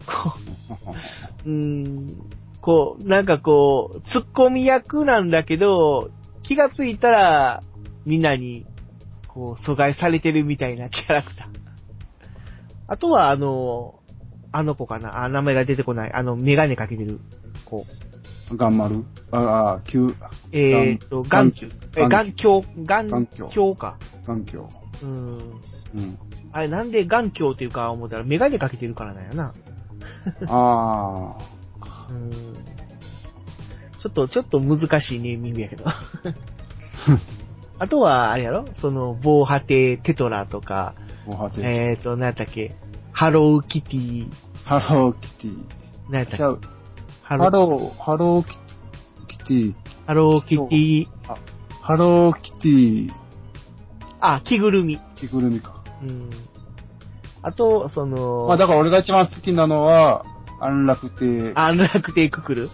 こう、なんかこう、ツッコミ役なんだけど、気がついたら、みんなに、こう、阻害されてるみたいなキャラクター。あとは、あの子かな。名前が出てこない。メガネかけてる子。 ガンマル眼球か。眼鏡。あれなんで眼鏡っていうか思ったらメガネかけてるからなんやな。ちょっと難しいネーミングやけど。あとは、あれやろその、防波堤テトラとか、なんだっけ、ハローキティ。なんだっけハローキティ。着ぐるみ。 着ぐるみか。 あと、その、 まあだから俺が一番好きなのは、安楽亭ククル。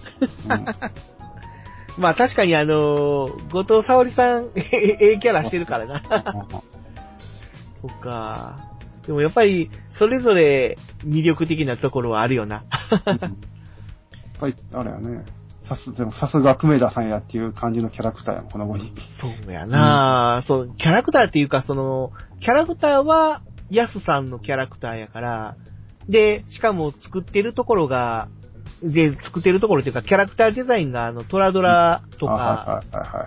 まあ確かに後藤沙織さん、キャラしてるからな。そっか。でもやっぱり、それぞれ魅力的なところはあるよな。 やっぱり、あれやね。でもさすが久米田さんやっていう感じのキャラクターやん、この5人。 そうやな、そう、キャラクターっていうか、キャラクターは、ヤスさんのキャラクターやから、で、しかも作ってるところっていうか、キャラクターデザインがトラドラとか、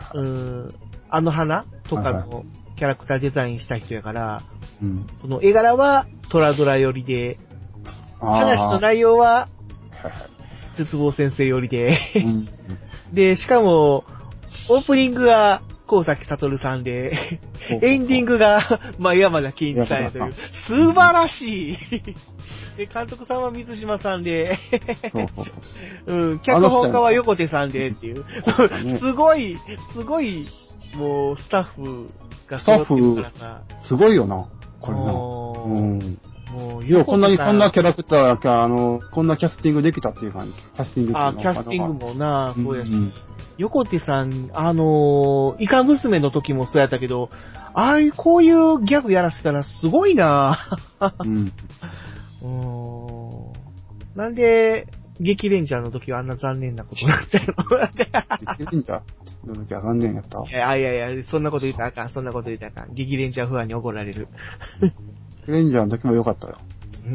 花とかのキャラクターデザインした人やから、その絵柄はトラドラ寄りで、話の内容は、絶望先生寄りで、で、しかも、オープニングが高崎悟さんで、エンディングが、山田健一さんやという、素晴らしいで、監督さんは水島さんで、脚本家は横手さんでっていう、すごい、もう、スタッフが揃ってるからさ。 すごいよな、これな。もう、こんなキャラクターこんなキャスティングできたっていう感じ。キャスティングっていうのキャスティングもな、そうやし。横手さん、イカ娘の時もそうやったけど、こういうギャグやらせたらすごいななんで、激レンジャーの時はあんな残念なことになったの激レンジャーの時は残念やった。 いや、そんなこと言ったらあかん。激レンジャーファンに怒られる。 激レンジャーの時も良かったよ。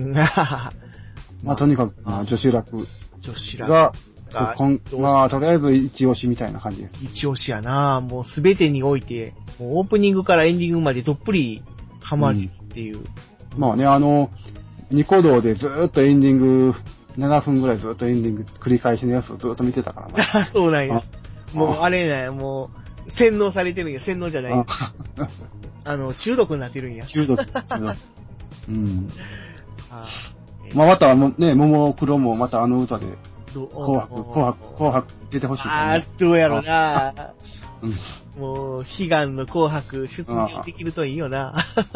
とにかく、女子楽が、とりあえず一押しみたいな感じです。 一押しやなもうすべてにおいて、もうオープニングからエンディングまでどっぷりハマるっていう。 ニコ動でずーっとエンディング 7分ぐらいずっとエンディング繰り返しのやつをずっと見てたからな。 そうなんや。もう、あれね、もう、洗脳されてるんや。洗脳じゃないよ。中毒になってるんや。 中毒。うん。まあ、また、ね、ももクロもまたあの歌で、紅白出てほしい、ね。 どうやろな。もう、悲願の紅白出場できるといいよな。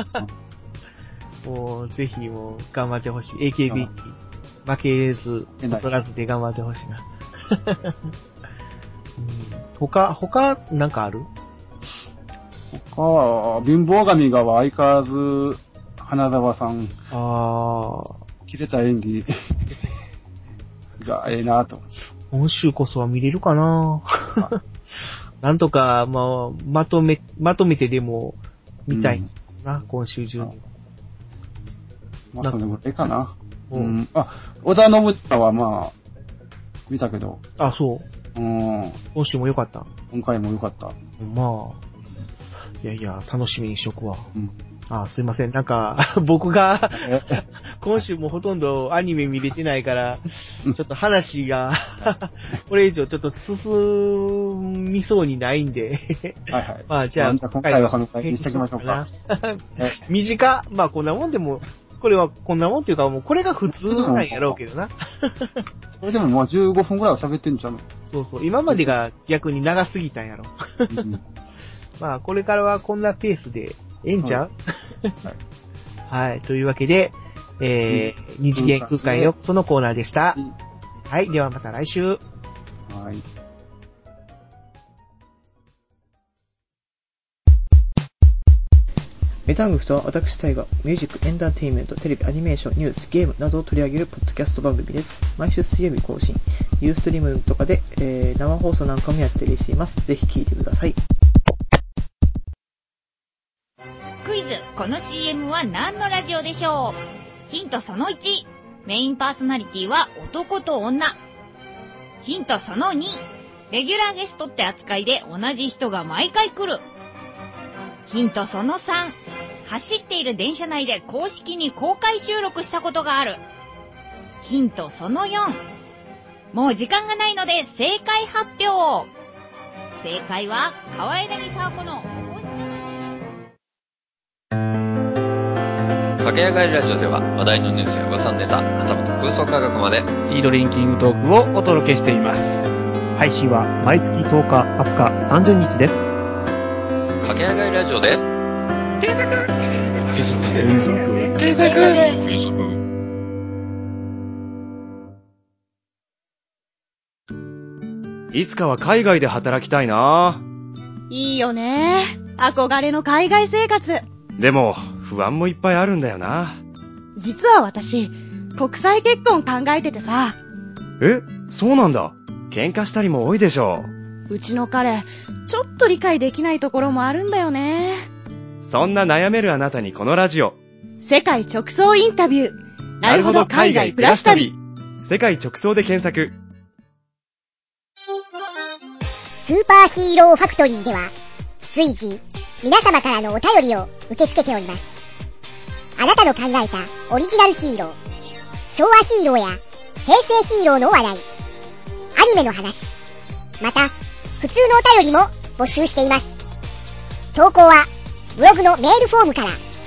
もう、ぜひもう、頑張ってほしい。AKB に負けず、劣らずで頑張ってほしいな。他、なんかある？ 他は、貧乏神が相変わらず、花沢さん。切れた演技がええなぁと。 今週こそは見れるかななんとか、まとめてでも見たいな、今週中に。 それぐらいかな。織田信長はまあ、見たけど。 そう。今週も良かった。 今回も良かった。 まあ。いや、楽しみにしとくわ。すいません。なんか、僕が、今週もほとんどアニメ見れてないから、ちょっと話が、これ以上ちょっと進みそうにないんで。まあ、じゃあ、 今回はこの回にしておきましょうか。 短。まあ、こんなもんでも、これはこんなもんっていうか、もうこれが普通なんやろうけどな。 それでもまあ15分くらいは喋ってんじゃん。 そう。今までが逆に長すぎたんやろ。まあ、これからはこんなペースで、ええんちゃう？はい。というわけで、二次元空間よ、そのコーナーでした。はい。ではまた来週。 はい。 メタングフとは私タイがミュージック、エンターテインメント、テレビ、アニメーション、ニュース、ゲームなどを取り上げるポッドキャスト番組です。毎週水曜日更新。ユーストリームとかで、生放送なんかもやったりしています。ぜひ聞いてください。 クイズ、この CM は何のラジオでしょう？ヒントその1、メインパーソナリティは男と女。ヒントその2、レギュラーゲストって扱いで同じ人が毎回来る。ヒントその3、走っている電車内で公式に公開収録したことがある。ヒントその4、もう時間がないので正解発表。正解は川柳沢子の駆け上がりラジオでは話題のニュースや噂のネタ、はたまた空想科学までティードリンキングトークをお届けしています。配信は毎月10日、20日、30日です。 駆け上がりラジオで検索。 いつかは海外で働きたいな。 いいよね。憧れの海外生活。 でも不安もいっぱいあるんだよな。 実は私、国際結婚考えててさ。 え、そうなんだ。喧嘩したりも多いでしょう。うちの彼、ちょっと理解できないところもあるんだよね。 そんな悩めるあなたにこのラジオ。 世界直送インタビュー。なるほど海外プラス旅。 世界直送で検索。 スーパーヒーローファクトリーでは、随時、皆様からのお便りを受け付けております。あなたの考えたオリジナルヒーロー、昭和ヒーローや平成ヒーローの話題、アニメの話、また、普通のお便りも募集しています。投稿は、ブログのメールフォームから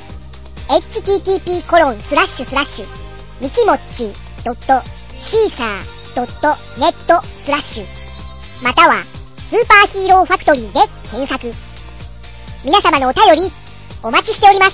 、http:// みきもっち .caesar.net/ または、スーパーヒーローファクトリーで検索。皆様のお便り、お待ちしております。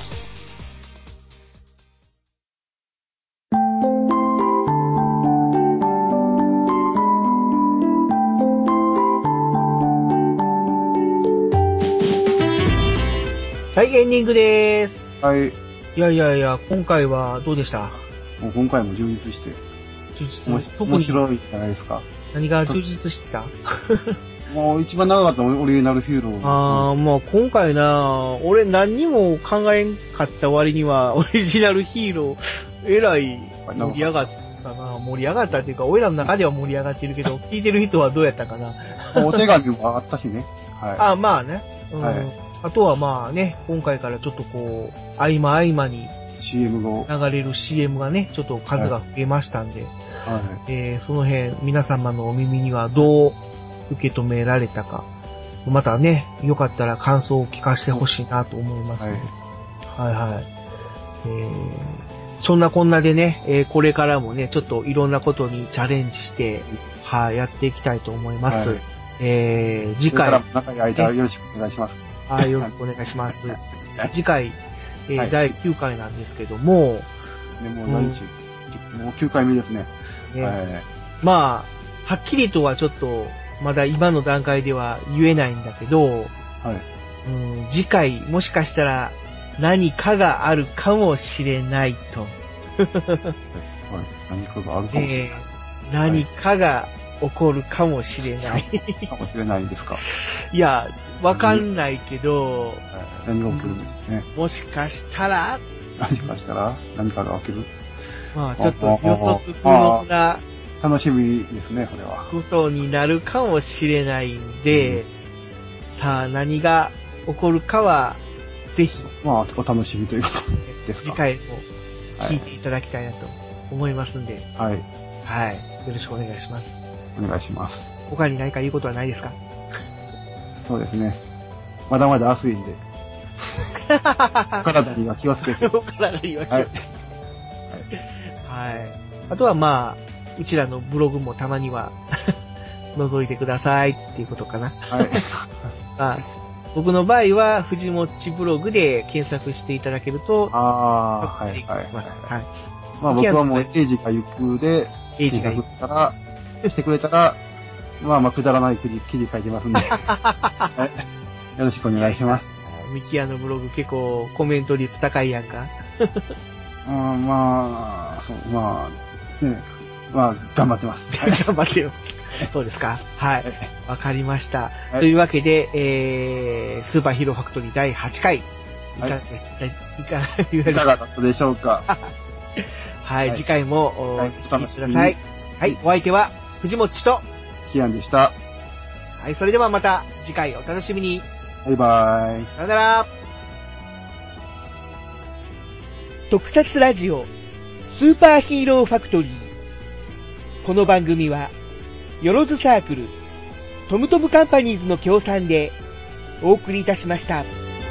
はい、エンディングでーす。 はい。 いや、今回はどうでした？ もう今回も充実して。面白いじゃないですか。 何が充実してた？ もう一番長かったオリジナルヒーロー。 もう今回な、俺何にも考えんかった割には、オリジナルヒーロー、えらい盛り上がったな。盛り上がったっていうか、俺らの中では盛り上がってるけど、聞いてる人はどうやったかな。 お手紙もあったしね。はい。 まあね。はい。あとはまあね、今回からちょっとこう、合間に CM が。 流れる CM がね、ちょっと数が増えましたんで、 はい。 その辺、皆様のお耳にはどう受け止められたか、またね、よかったら感想を聞かせてほしいなと思いますので、はいはい。そんなこんなでね、これからもね、ちょっといろんなことにチャレンジして、はい、やっていきたいと思います。はい、次回。 これからも長い間よろしくお願いします。 はい、よろしくお願いします。次回、第9回なんですけども、 ね、もう来週、もう9回目ですね。 まあ、はっきりとはちょっと、まだ今の段階では言えないんだけど、次回、もしかしたら何かがあるかもしれないと。 何かがあるかもしれない。 何かが起こるかもしれない。 かもしれないですか。 いや、わかんないけど、 何が起きるんですね。 もしかしたら何かが起きる。 まあ、ちょっと予測不能な楽しみですね、これは。 ことになるかもしれないんで、さあ何が起こるかは、ぜひ。 まあ、お楽しみということですか。 次回も聞いていただきたいなと思いますんで。 はい。 はい。よろしくお願いします。 お願いします。 他に何か言うことはないですか？ そうですね。まだまだ暑いんで。体には気をつけて。 体には気をつけて。はい。あとはまあ、うちらのブログもたまには覗いてくださいっていうことかな。 はい。 僕の場合は、藤もっちブログで検索していただけると、 はい。まあ僕はもう、エイジかゆくで、検索してくれたら、まあくだらない記事書いてますんで。はい。よろしくお願いします。 ミキヤのブログ結構コメント率高いやんか。 まあ、頑張ってます。 頑張ってます。そうですか。はい。わかりました。というわけで、スーパーヒーローファクトリー第8回。いかがだったでしょうか。 はい。次回もお楽しみください。はい。お相手は、藤もっちと、 キアンでした。 はい。それではまた次回お楽しみに。 バイバーイ。 さよなら。特撮ラジオ、スーパーヒーローファクトリー。この番組は、よろずサークル、トムトムカンパニーズの協賛でお送りいたしました。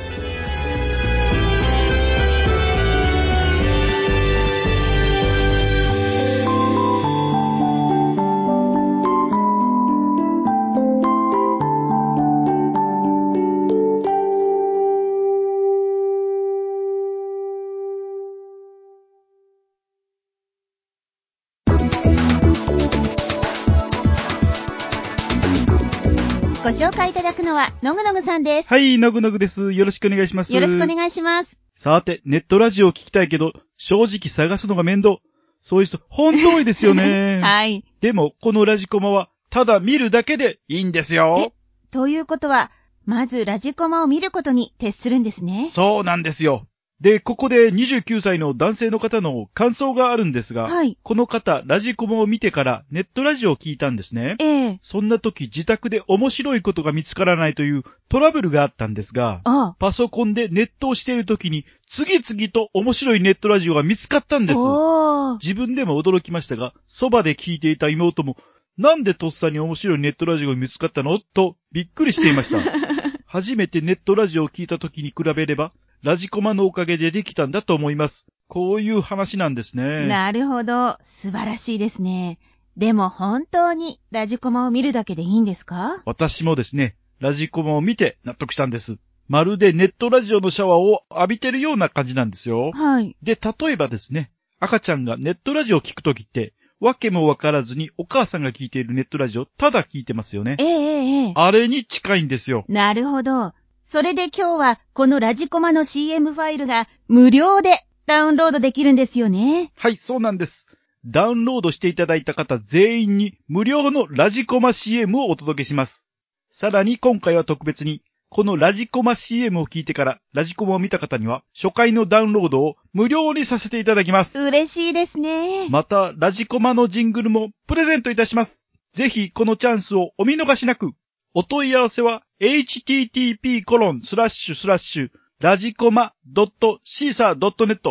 ご紹介いただくのは、のぐのぐさんです。 はい、のぐのぐです。よろしくお願いします。 よろしくお願いします。 さて、ネットラジオを聞きたいけど、正直探すのが面倒。そういう人、ほんと多いですよね。 はい。 でも、このラジコマは、ただ見るだけでいいんですよ。 ということは、まずラジコマを見ることに徹するんですね。 そうなんですよ。で、ここで29歳の男性の方の感想があるんですが、 はい、 この方、ラジコマを見てからネットラジオを聞いたんですね。そんな時、自宅で面白いことが見つからないというトラブルがあったんですが、パソコンでネットをしている時に、次々と面白いネットラジオが見つかったんです。自分でも驚きましたが、そばで聞いていた妹も、なんでとっさに面白いネットラジオが見つかったのとびっくりしていました。初めてネットラジオを聞いた時に比べれば、ラジコマのおかげでできたんだと思います。こういう話なんですね。 なるほど。素晴らしいですね。でも本当にラジコマを見るだけでいいんですか？ 私もですね、ラジコマを見て納得したんです。まるでネットラジオのシャワーを浴びてるような感じなんですよ。 はい。 で、例えばですね、赤ちゃんがネットラジオを聞くときって、わけもわからずにお母さんが聞いているネットラジオただ聞いてますよね。あれに近いんですよ。 なるほど。それで今日はこのラジコマの CM ファイルが無料でダウンロードできるんですよね。 はい、そうなんです。ダウンロードしていただいた方全員に無料のラジコマ CM をお届けします。さらに今回は特別にこのラジコマ CM を聞いてからラジコマを見た方には初回のダウンロードを無料にさせていただきます。 嬉しいですね。 またラジコマのジングルもプレゼントいたします。ぜひこのチャンスをお見逃しなく。お問い合わせは http:// ラジコマ.caesar.net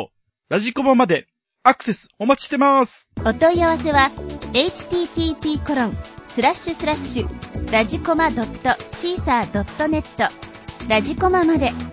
ラジコマまでアクセスお待ちしてます。 お問い合わせは http:// ラジコマ.caesar.net ラジコマまで。